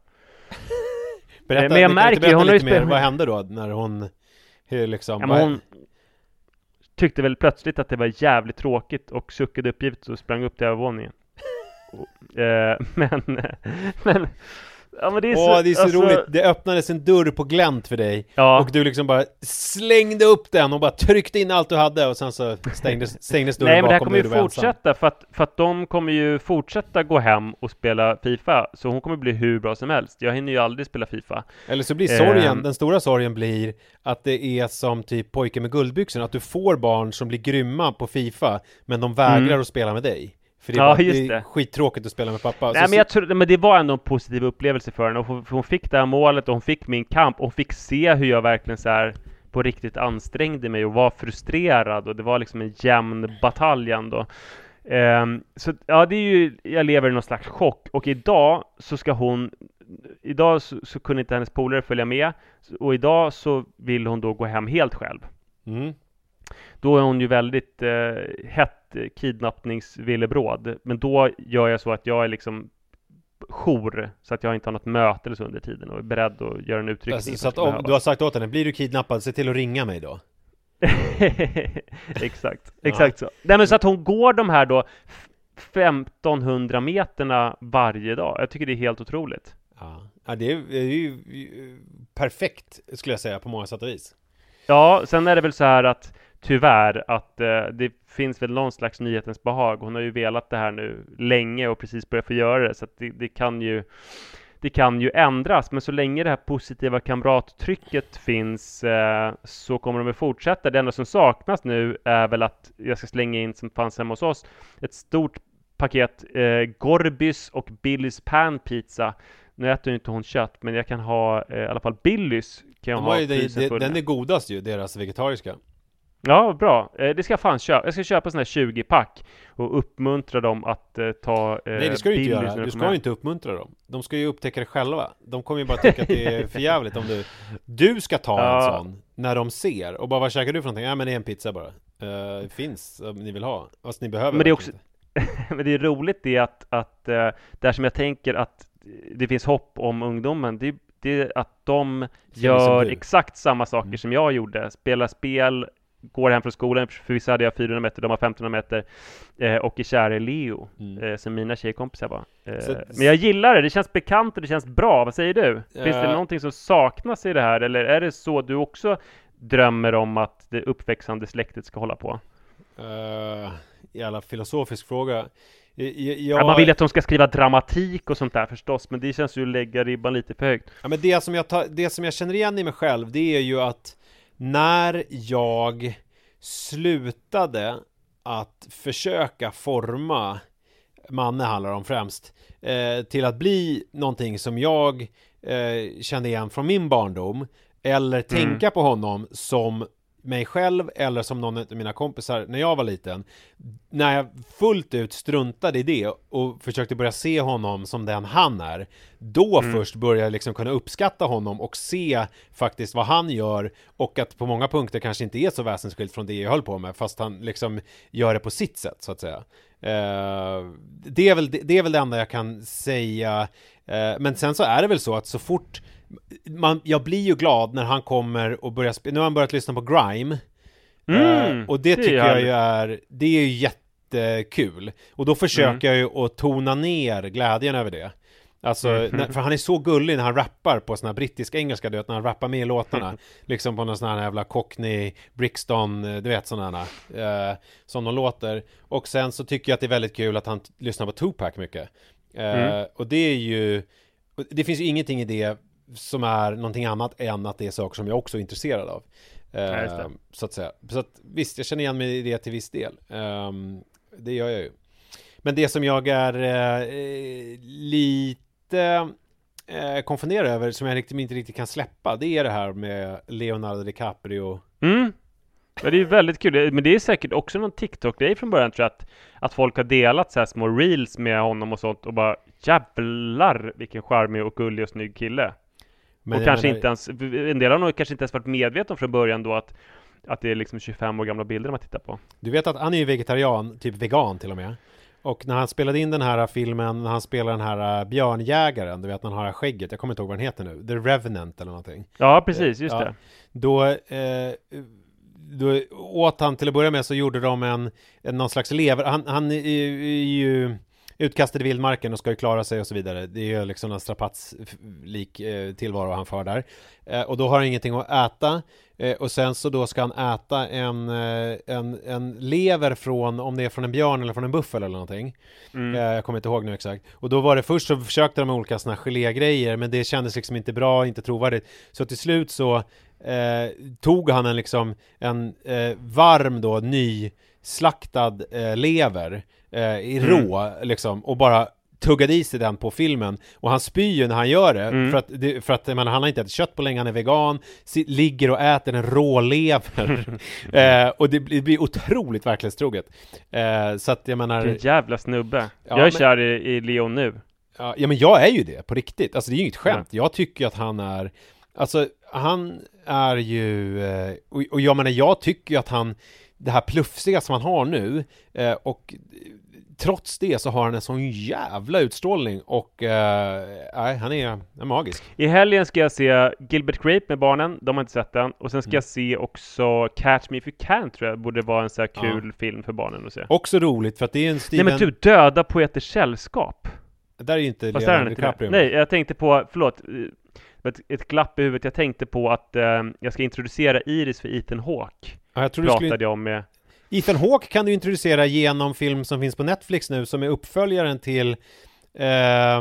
Berätta, men jag märker ju, hon har ju mer, vad hände då när hon hur liksom, ja, men hon tyckte väl plötsligt att det var jävligt tråkigt och suckade uppgivet och sprang upp till övervåningen. och, eh, men men ja, men det är så, Åh, det är så alltså, roligt. Det öppnades en dörr på glänt för dig. Ja. Och du liksom bara slängde upp den och bara tryckte in allt du hade. Och sen så stängdes, stängdes dörren. Nej, men det här bakom kommer ju dig fortsätta för att, för att de kommer ju fortsätta gå hem och spela FIFA. Så hon kommer bli hur bra som helst. Jag hinner ju aldrig spela FIFA. Eller så blir sorgen, eh. den stora sorgen blir att det är som typ pojken med guldbyxorna. Att du får barn som blir grymma på FIFA, men de vägrar Mm. att spela med dig. För det är, Ja, bara, just det är det. skittråkigt att spela med pappa. Nej, så, men jag tror, men det var ändå en positiv upplevelse för henne. Och hon, hon fick det här målet och hon fick min kamp. Och hon fick se hur jag verkligen så här på riktigt ansträngde mig och var frustrerad. Och det var liksom en jämn batalj ändå. Um, så ja, det är ju, jag lever i någon slags chock. Och idag så ska hon, idag så, så kunde inte hennes polare följa med. Och idag så vill hon då gå hem helt själv. Mm. Då är hon ju väldigt eh, hett kidnappningsvillebråd. Men då gör jag så att jag är liksom jour, så att jag inte har något möte eller så under tiden och är beredd att göra en utryckning. Alltså, så att om du har sagt åt henne, blir du kidnappad, se till att ringa mig då. Exakt, exakt ja. Så. Nej, men så att hon går de här då femtonhundra meterna varje dag. Jag tycker det är helt otroligt. Ja, ja det, är, det är ju perfekt skulle jag säga på många sätt och vis. Ja, sen är det väl så här att tyvärr att eh, det finns väl någon slags nyhetens behag. Hon har ju velat det här nu länge och precis börjat få göra det, så att det, det kan ju det kan ju ändras, men så länge det här positiva kamrattrycket finns eh, så kommer de att fortsätta. Det enda som saknas nu är väl att jag ska slänga in, som fanns hemma hos oss, ett stort paket eh, Gorbys och Billys panpizza. Nu äter ju inte hon kött, men jag kan ha eh, i alla fall Billys kan jag De ha ju det, det, den är godast ju, deras vegetariska. Ja, bra. Eh, det ska jag fan köpa. Jag ska köpa sån här tjugo-pack och uppmuntra dem att eh, ta eh, Nej, det ska du inte göra. Du ska ju inte uppmuntra dem. De ska ju upptäcka det själva. De kommer ju bara tycka att det är för jävligt om du... Du ska ta ja. en sån när de ser. Och bara, vad käkar du för någonting? Ja, men det är en pizza bara. Uh, finns, om ni vill ha. Fast ni behöver. Men det är också... men det är roligt det att, att uh, där som jag tänker att det finns hopp om ungdomen, det, det är att de gör exakt samma saker mm. som jag gjorde. Spelar spel, går hem från skolan, för vissa hade jag fyrahundra meter, de har femtonhundra meter, eh, och är kär i Leo, mm. eh, som mina tjejkompisar var. Eh, så, men jag gillar det, det känns bekant och det känns bra. Vad säger du? Uh, Finns det någonting som saknas i det här, eller är det så du också drömmer om att det uppväxande släktet ska hålla på? Uh, jävla filosofisk fråga. Jag, jag... Ja, man vill att de ska skriva dramatik och sånt där förstås, men det känns ju att lägga ribban lite för högt. Ja, men det som jag, tar, det som jag känner igen i mig själv, det är ju att när jag slutade att försöka forma, Manne handlar om främst, eh, till att bli någonting som jag eh, kände igen från min barndom, eller tänka mm. på honom som mig själv eller som någon av mina kompisar när jag var liten, när jag fullt ut struntade i det och försökte börja se honom som den han är, då mm. först började jag liksom kunna uppskatta honom och se faktiskt vad han gör, och att på många punkter kanske inte är så väsensskilt från det jag höll på med, fast han liksom gör det på sitt sätt så att säga. Uh, det, är väl, det, det är väl det enda jag kan säga, uh, men sen så är det väl så att så fort man, jag blir ju glad när han kommer och börjar spela. Nu har han börjat lyssna på grime. Mm, uh, och det, det tycker jag ju är, det är ju jättekul. Och då försöker mm. jag ju att tona ner glädjen över det. Alltså, mm. när, för han är så gullig när han rappar på såna här brittisk engelska, du vet, när han rappar med i låtarna. Mm. Liksom på någon sån här jävla Cockney, Brixton, du vet sådana här, uh, som de låter. Och sen så tycker jag att det är väldigt kul att han t- lyssnar på Tupac mycket. Uh, mm. Och det är ju, det finns ju ingenting i det som är någonting annat än att det är saker som jag också är intresserad av. Uh, ja, så att säga. Så att, visst, jag känner igen mig i det till viss del. Um, det gör jag ju. Men det som jag är uh, lite uh, konfunderad över, som jag riktigt, inte riktigt kan släppa, det är det här med Leonardo DiCaprio. Mm. Ja, det är väldigt kul. Men det är säkert också någon TikTok-grej från början, tror jag, att, att folk har delat så här små reels med honom och sånt och bara, jävlar vilken charmig och gullig och snygg kille. Men och kanske menar... inte ens, en del av dem kanske inte ens varit medveten från början då att, att det är liksom tjugofem år gamla bilder man tittar på. Du vet att han är ju vegetarian, typ vegan till och med. Och när han spelade in den här filmen, när han spelar den här björnjägaren, du vet när han har skägget, jag kommer inte ihåg vad den heter nu, The Revenant eller någonting. Ja, precis, just ja, det. Då, eh, då åt han, till att börja med så gjorde de en, en någon slags lever, han, han är, är ju utkastad i vildmarken och ska ju klara sig och så vidare. Det är ju liksom en strapatslik eh, tillvaro han för där. Eh, och då har han ingenting att äta. Eh, och sen så då ska han äta en, eh, en, en lever från, om det är från en björn eller från en buffel eller någonting. Mm. Eh, jag kommer inte ihåg nu exakt. Och då var det först så försökte de med olika såna här gelégrejer, men det kändes liksom inte bra, inte trovärdigt. Så till slut så eh, tog han en liksom en eh, varm då, ny slaktad eh, lever eh, i rå mm. liksom, och bara tuggade i sig den på filmen, och han spyr när han gör det, mm. för att, det, för att man, han har inte ätit kött på länge, han är vegan, si, ligger och äter en rå lever eh, och det blir, det blir otroligt verklighetstroget. Eh, så att jag menar, en jävla snubbe. Ja, jag är men, kär i, i Leon nu. Ja, ja, men jag är ju det på riktigt. Alltså det är ju inget skämt. Ja. Jag tycker att han är, alltså han är ju eh, och, och jag menar, jag tycker ju att han, det här plufsiga som han har nu, eh, och trots det så har han en sån jävla utstrålning, och eh, han är, är magisk. I helgen ska jag se Gilbert Grape med barnen, de har inte sett den, och sen ska mm. jag se också Catch Me If You Can, tror jag borde vara en så här kul ja. film för barnen att se. Också roligt för att det är en Steven... Nej men typ Döda Poeters Sällskap. Där är ju inte Leonardo DiCaprio. Nej, jag tänkte på, förlåt, ett, ett glapp i huvudet. Jag tänkte på att eh, jag ska introducera Iris för Ethan Hawke. Ja, jag tror pratade skulle... jag om med... Ethan Hawke kan du introducera genom film som finns på Netflix nu, som är uppföljaren till eh,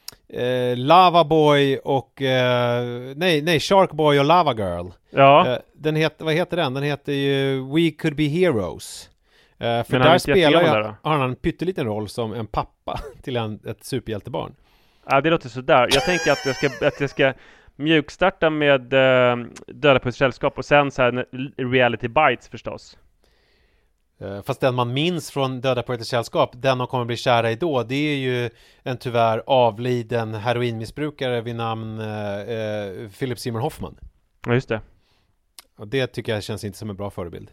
eh, Lava Boy och eh, nej, nej, Shark Boy och Lava Girl. Ja. Eh, den heter, vad heter den? Den heter ju We Could Be Heroes. Eh, för Men där han spelar jag, där, har han en pytteliten roll som en pappa till en, ett superhjältebarn. Ja, det låter sådär. Jag tänker att jag ska, att jag ska mjukstarta med eh, Döda på ett sällskap och sen så här reality bites förstås. Uh, fast den man minns från Döda på ett sällskap, den de kommer bli kära i då, det är ju en tyvärr avliden heroinmissbrukare vid namn uh, uh, Philip Seymour Hoffman. Ja, just det. Och det tycker jag känns inte som en bra förebild.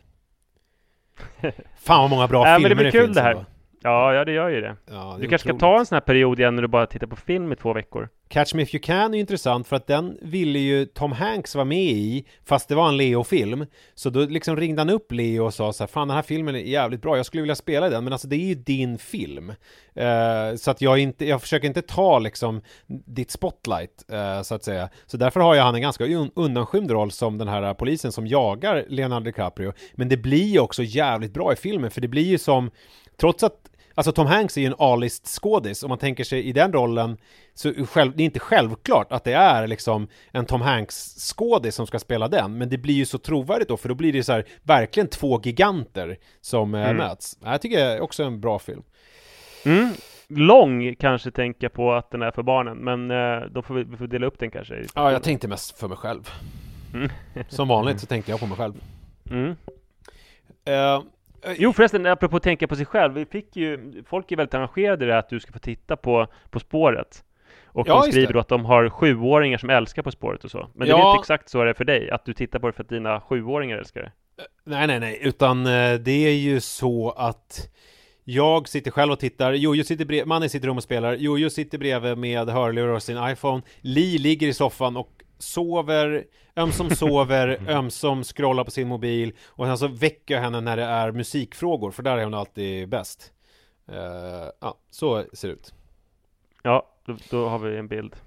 Fan vad många bra äh, filmer men det blir det kul finns det här. ändå. Ja, ja, det gör ju det. Ja, det du kanske otroligt. ska ta en sån här period igen när du bara tittar på film i två veckor. Catch Me If You Can är ju intressant för att den ville ju Tom Hanks vara med i, fast det var en Leo-film. Så då liksom ringde han upp Leo och sa så här: fan, den här filmen är jävligt bra, jag skulle vilja spela i den, men alltså det är ju din film. Uh, så att jag inte, jag försöker inte ta liksom ditt spotlight, uh, så att säga. Så därför har jag han en ganska un- undanskymd roll som den här polisen som jagar Leonardo DiCaprio. Men det blir ju också jävligt bra i filmen, för det blir ju som, trots att alltså Tom Hanks är ju en A-list skådis, om man tänker sig i den rollen, så själv, det är inte självklart att det är liksom en Tom Hanks skådis som ska spela den, men det blir ju så trovärdigt då, för då blir det så här verkligen två giganter som mm. möts. Jag tycker det är också en bra film. Mm. Lång kanske tänka på att den är för barnen, men eh, då får vi, vi får dela upp den kanske. Ja, jag tänkte mest för mig själv. Mm. Som vanligt så tänkte jag på mig själv. Mm. Uh, Jo, förresten, apropå att tänka på sig själv, vi fick ju, folk är väldigt engagerade i det att du ska få titta på På spåret. Och ja, de skriver då att de har sjuåringar som älskar På spåret och så. Men ja. Det är inte exakt så är det för dig, att du tittar på det för att dina sjuåringar älskar det. Nej, nej, nej, utan det är ju så att jag sitter själv och tittar. Jojo sitter brev, mannen sitter i rum och spelar. Jojo sitter bredvid med hörlurar och sin iPhone. Li ligger i soffan och sover, ömsom sover, ömsom scrollar på sin mobil, och sen så väcker jag henne när det är musikfrågor, för där är hon alltid bäst. Uh, ja, så ser det ut. Ja, då, då har vi en bild.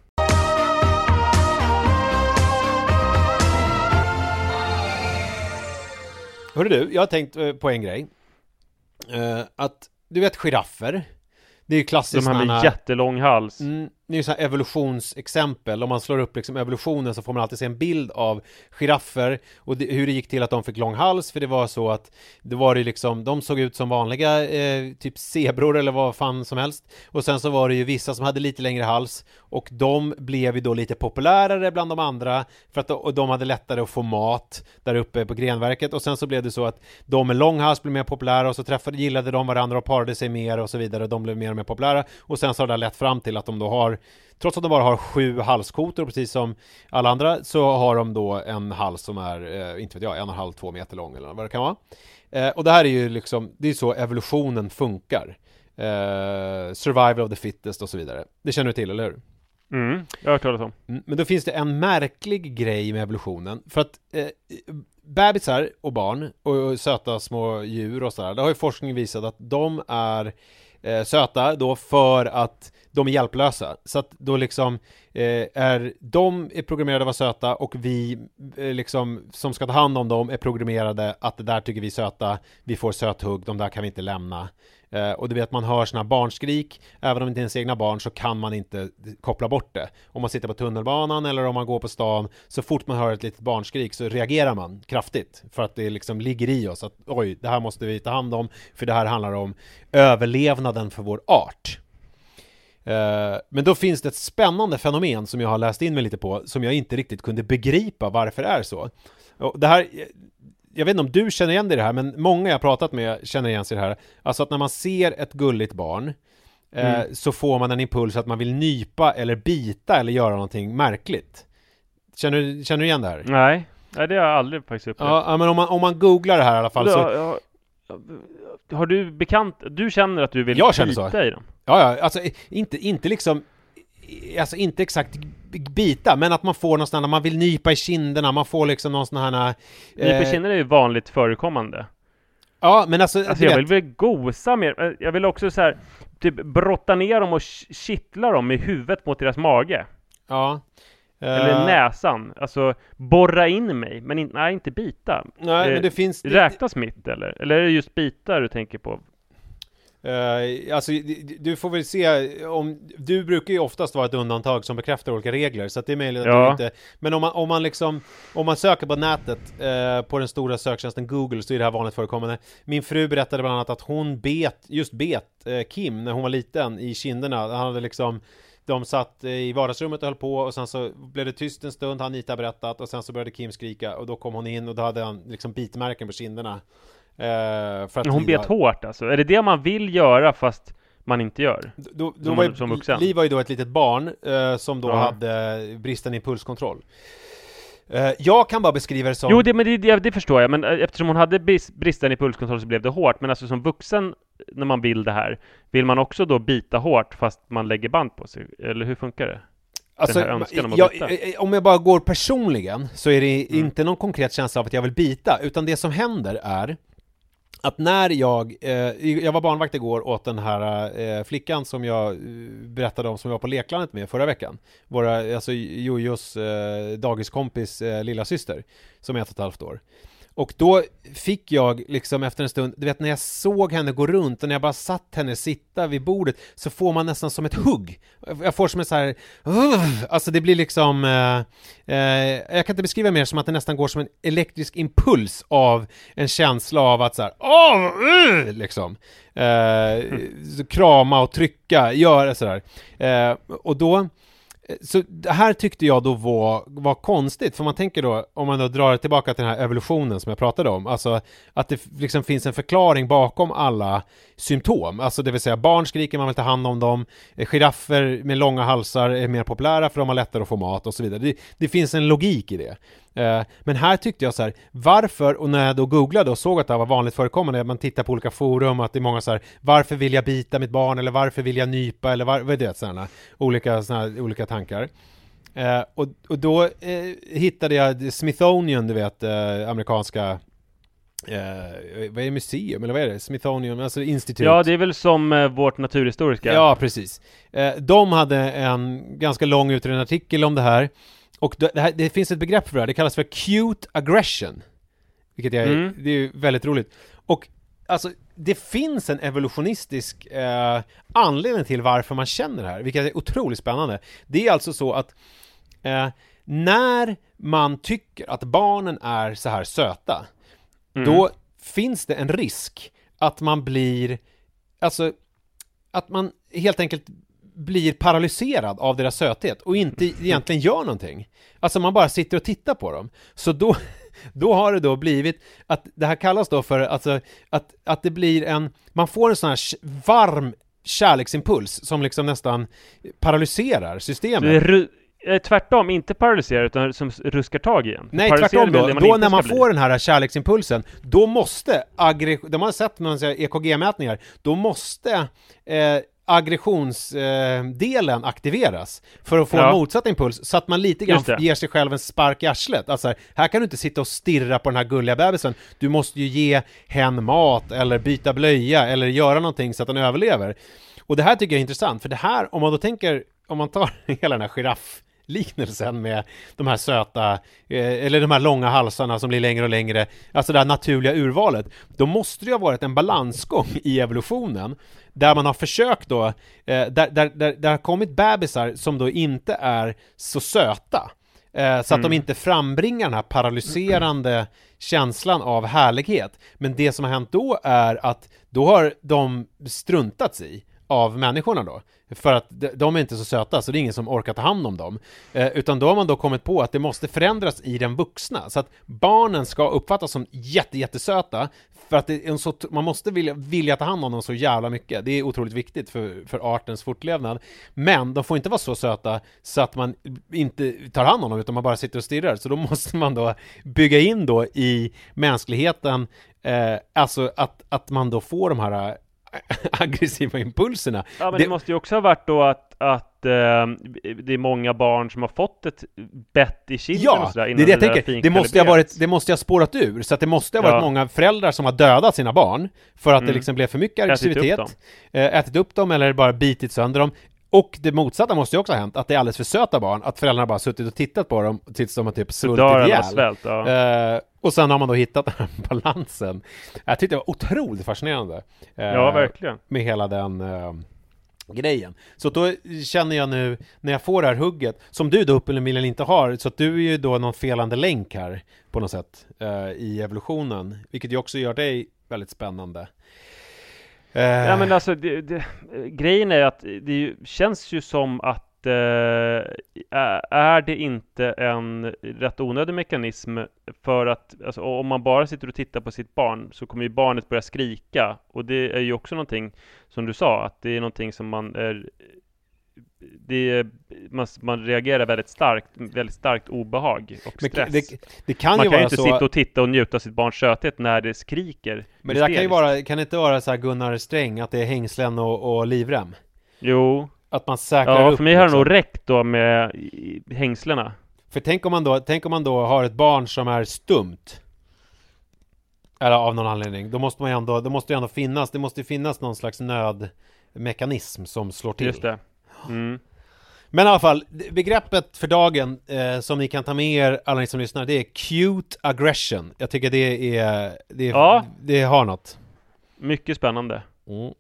Hörru du, jag har tänkt uh, på en grej. Uh, att, du vet giraffer, det är ju klassiskt. De här med jättelång hals. Mm, det är ju så här evolutionsexempel. Om man slår upp liksom evolutionen så får man alltid se en bild av giraffer och det, hur det gick till att de fick lång hals. För det var så att det var ju liksom, de såg ut som vanliga eh, typ zebror eller vad fan som helst. Och sen så var det ju vissa som hade lite längre hals, och de blev ju då lite populärare bland de andra för att de, och de hade lättare att få mat där uppe på grenverket. Och sen så blev det så att de med lång hals blev mer populära, och så träffade, gillade de varandra och parade sig mer och så vidare, och de blev mer och mer populära. Och sen så har det lett fram till att de då har, trots att de bara har sju halskotor precis som alla andra, så har de då en hals som är, eh, inte vet jag, en och en halv, två meter lång eller vad det kan vara. Eh, och det här är ju liksom, det är så evolutionen funkar. Eh, survival of the fittest och så vidare. Det känner du till, eller hur? Mm, jag har hört talas om. Mm, men då finns det en märklig grej med evolutionen. För att eh, bebisar och barn och, och söta små djur och sådär, det har ju forskning visat att de är eh, söta då för att de är hjälplösa. Så att då liksom eh, är de är programmerade att vara söta, och vi eh, liksom som ska ta hand om dem är programmerade att det där tycker vi är söta, vi får söthugg, de där kan vi inte lämna. Eh, och du vet, man hör såna barnskrik, även om det inte är ens egna barn så kan man inte koppla bort det. Om man sitter på tunnelbanan eller om man går på stan, så fort man hör ett litet barnskrik så reagerar man kraftigt, för att det liksom ligger i oss att oj, det här måste vi ta hand om, för det här handlar om överlevnaden för vår art. Men då finns det ett spännande fenomen som jag har läst in mig lite på, som jag inte riktigt kunde begripa varför det är så. Och det här, jag vet inte om du känner igen det här, men många jag pratat med känner igen sig det här. Alltså att när man ser ett gulligt barn mm. eh, så får man en impuls att man vill nypa eller bita eller göra någonting märkligt. Känner du, känner du igen det här? Nej, Nej det har jag aldrig faktiskt upplevt. Ja, men om man, om man googlar det här i alla fall då, så... Ja, har du bekant, du känner att du vill jag känner bita så. i dem? Ja, ja, alltså inte, inte liksom, alltså inte exakt bita, men att man får någon sån här, man vill nypa i kinderna, man får liksom någon sån här... Nypa i kinderna är ju vanligt förekommande. Ja, men alltså... Alltså jag vill väl gosa mer, jag vill också så här, typ brotta ner dem och kittla dem i huvudet mot deras mage. Ja. Eller näsan, alltså borra in mig, men in, nej, inte bita. Nej, eh, men det finns... Räknas mitt eller? Eller är det just bitar du tänker på? Uh, alltså du får väl se om, du brukar ju oftast vara ett undantag som bekräftar olika regler, så att det är möjligt att ja. du inte, men om man, om man liksom om man söker på nätet uh, på den stora söktjänsten Google, så är det här vanligt förekommande. Min fru berättade bland annat att hon bet, just bet uh, Kim när hon var liten i kinderna. Han hade liksom, de satt i vardagsrummet och höll på, och sen så blev det tyst en stund, han Anita berättat, och sen så började Kim skrika, och då kom hon in och då hade han liksom bitmärken på kinderna. Uh, för att hon bet hårt alltså. Är det det man vill göra fast man inte gör? Då, då som, var ju, som vuxen. Liv var ju då ett litet barn uh, som då ja. hade bristen impulskontroll. Uh, jag kan bara beskriva det som... Jo, det, men det, det, det förstår jag. Men eftersom hon hade bristen i pulskontroll så blev det hårt. Men alltså som vuxen, när man vill det här, vill man också då bita hårt fast man lägger band på sig? Eller hur funkar det? Alltså, jag, om jag bara går personligen så är det mm. inte någon konkret känsla av att jag vill bita, utan det som händer är att när jag eh, jag var barnvakt igår åt den här eh, flickan som jag eh, berättade om, som jag var på leklandet med förra veckan. Våra, alltså Jojos eh, dagiskompis eh, lilla syster som är ett och ett halvt år. Och då fick jag liksom efter en stund, du vet när jag såg henne gå runt och när jag bara satt henne sitta vid bordet, så får man nästan som ett hugg. Jag får som en så här, uh, alltså det blir liksom, uh, uh, jag kan inte beskriva mer som att det nästan går som en elektrisk impuls av en känsla av att så här, åh, uh, liksom. Uh, mm. Krama och trycka, göra sådär. Uh, och då Så det här tyckte jag då var, var konstigt, för man tänker då, om man då drar tillbaka till den här evolutionen som jag pratade om, alltså att det liksom finns en förklaring bakom alla symptom, alltså det vill säga barn skriker, man vill ta hand om dem, giraffer med långa halsar är mer populära för de har lättare att få mat och så vidare. Det, det finns en logik i det. Men här tyckte jag så här, varför, och när jag då googlade och såg att det var vanligt förekommande, man tittar på olika forum, att det är många så här, varför vill jag bita mitt barn, eller varför vill jag nypa, eller var, vad är det, sådana olika, sådana olika tankar. Eh, och, och då eh, hittade jag Smithsonian, du vet, eh, amerikanska eh, vad är det, museum eller vad är det? Smithsonian, alltså institut. Ja, det är väl som eh, vårt naturhistoriska. Ja, precis. Eh, de hade en ganska lång utredande artikel om det här. Och det, här, det finns ett begrepp för det här, det kallas för cute aggression. Vilket jag, mm. det är ju väldigt roligt. Och alltså, det finns en evolutionistisk eh, anledning till varför man känner det här, vilket är otroligt spännande. Det är alltså så att eh, när man tycker att barnen är så här söta, mm. då finns det en risk att man blir, alltså att man helt enkelt blir paralyserad av deras söthet och inte egentligen gör någonting. Alltså man bara sitter och tittar på dem. Så då, då har det då blivit att det här kallas då för alltså, att, att det blir en, man får en sån här varm kärleksimpuls som liksom nästan paralyserar systemet. Det är ru- tvärtom, inte paralyserar utan som ruskar tag igen. Nej, tvärtom då. Då när man får den här kärleksimpulsen, då måste aggression, de har sett med E K G-mätningar, då måste eh, aggressionsdelen eh, aktiveras för att få ja. en motsatt impuls, så att man lite grann ger sig själv en spark i arslet. Alltså, här kan du inte sitta och stirra på den här gulliga bebisen. Du måste ju ge hen mat eller byta blöja eller göra någonting så att den överlever. Och det här tycker jag är intressant, för det här, om man då tänker, om man tar hela den här giraff liknelsen med de här söta eh, eller de här långa halsarna som blir längre och längre, alltså det här naturliga urvalet, då måste det ha varit en balansgång i evolutionen där man har försökt då, eh, där, där, där, där har kommit bebisar som då inte är så söta, eh, så att mm. de inte frambringar den här paralyserande mm. känslan av härlighet. Men det som har hänt då är att då har de struntats i av människorna då. För att de är inte så söta, så det är ingen som orkar ta hand om dem. Eh, utan då har man då kommit på att det måste förändras i den vuxna. Så att barnen ska uppfattas som jätte, jättesöta. För att det är en så, man måste vilja, vilja ta hand om dem så jävla mycket. Det är otroligt viktigt för, för artens fortlevnad. Men de får inte vara så söta så att man inte tar hand om dem, utan man bara sitter och stirrar. Så då måste man då bygga in då i mänskligheten, eh, alltså att, att man då får de här aggressiva impulserna. Ja, men det, det måste ju också ha varit då att, att eh, det är många barn som har fått ett bett i kinden. Ja, och sådär, det är det jag tänker. Det måste, ha varit, det måste ha spårat ur. Så att det måste ha varit ja. många föräldrar som har dödat sina barn för att mm. det liksom blev för mycket aggressivitet. Ätit upp dem. Ätit upp dem eller bara bitit sönder dem. Och det motsatta måste ju också ha hänt, att det är alldeles för söta barn, att föräldrarna bara suttit och tittat på dem tills de har typ svultit ihjäl. Svält, ja. eh, och sen har man då hittat den här balansen. Jag tyckte det var otroligt fascinerande. Eh, ja, verkligen. Med hela den eh, grejen. Så då känner jag nu, när jag får det här hugget, som du då uppenbarligen inte har, så att du är ju då någon felande länk här på något sätt eh, i evolutionen, vilket ju också gör dig väldigt spännande. Ja, men alltså det, det, grejen är att det känns ju som att eh, är det inte en rätt onödig mekanism, för att alltså, om man bara sitter och tittar på sitt barn så kommer ju barnet börja skrika, och det är ju också någonting som du sa, att det är någonting som man är det, man, man reagerar väldigt starkt, väldigt starkt obehag och stress. Det, det kan man ju kan vara ju inte så... sitta och titta och njuta av sitt barns söthet när det skriker. Men det där kan ju vara, kan det inte vara så här Gunnar Sträng, att det är hängslen och, och livrem? Jo. Att man säkrar ja, upp. för mig har det nog räckt då med hängslena. För tänk om man då, tänk om man då har ett barn som är stumt, eller av någon anledning, då måste man ju ändå, då måste ju ändå finnas, det måste ju finnas någon slags nödmekanism som slår till. Just det. Mm. Men i alla fall, begreppet för dagen eh, som ni kan ta med er, alla ni som lyssnar, det är cute aggression. Jag tycker det är, det, är, ja. det har något. Mycket spännande. Mm.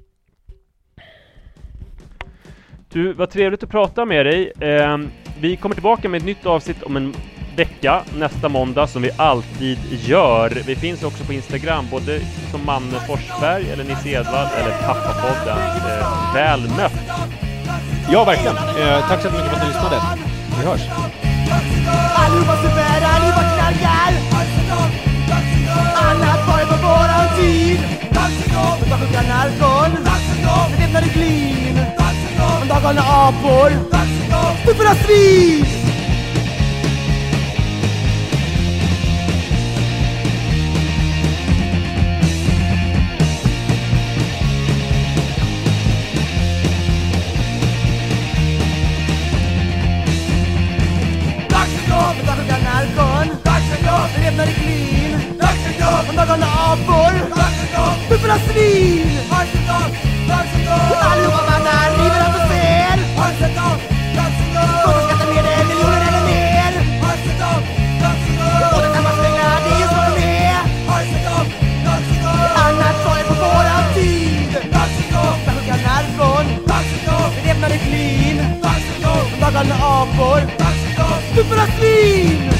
Du, vad trevligt att prata med dig. Eh, vi kommer tillbaka med ett nytt avsnitt om en vecka, nästa måndag, som vi alltid gör. Vi finns också på Instagram, både som Manne Forsberg eller Nisse Edvard eller Pappapodden. Eh, väl mött! Ja, verkligen. Eh, tack så mycket för att ni lyssnade. Vi hörs. Allihopa super, allihopa knarkar. Annat var det på våran tid. De sjuka narkon. De lämnade glin. De daggalna apor. Stuporna strid. svin! Allihopa vandrar, river av och ser! Kontoskattemedel, miljoner eller mer! Och det tappar speglar, det är ju så de är! Annat så är på våran tid! Där huggar närfrån! Väpnade klin! Dagarna apor! Stupra svin!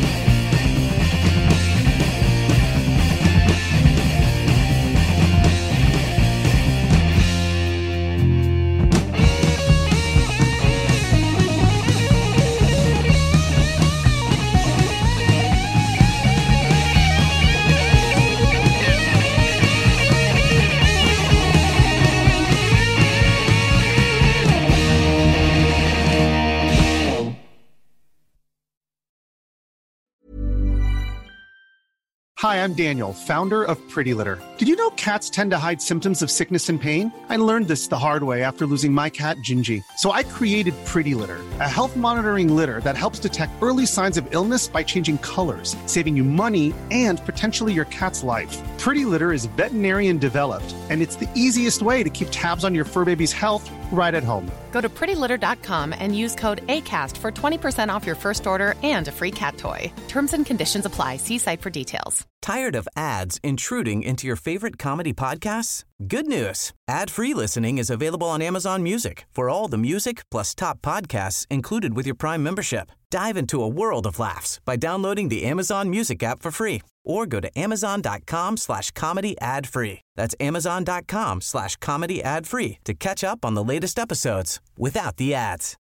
Hi, I'm Daniel, founder of Pretty Litter. Did you know cats tend to hide symptoms of sickness and pain? I learned this the hard way after losing my cat, Gingy. So I created Pretty Litter, a health monitoring litter that helps detect early signs of illness by changing colors, saving you money and potentially your cat's life. Pretty Litter is veterinarian developed, and it's the easiest way to keep tabs on your fur baby's health right at home. Go to pretty litter dot com and use code ACAST for twenty percent off your first order and a free cat toy. Terms and conditions apply. See site for details. Tired of ads intruding into your favorite comedy podcasts? Good news. Ad-free listening is available on Amazon Music for all the music plus top podcasts included with your Prime membership. Dive into a world of laughs by downloading the Amazon Music app for free or go to amazon.com slash comedy ad free. That's amazon.com slash comedy ad free to catch up on the latest episodes without the ads.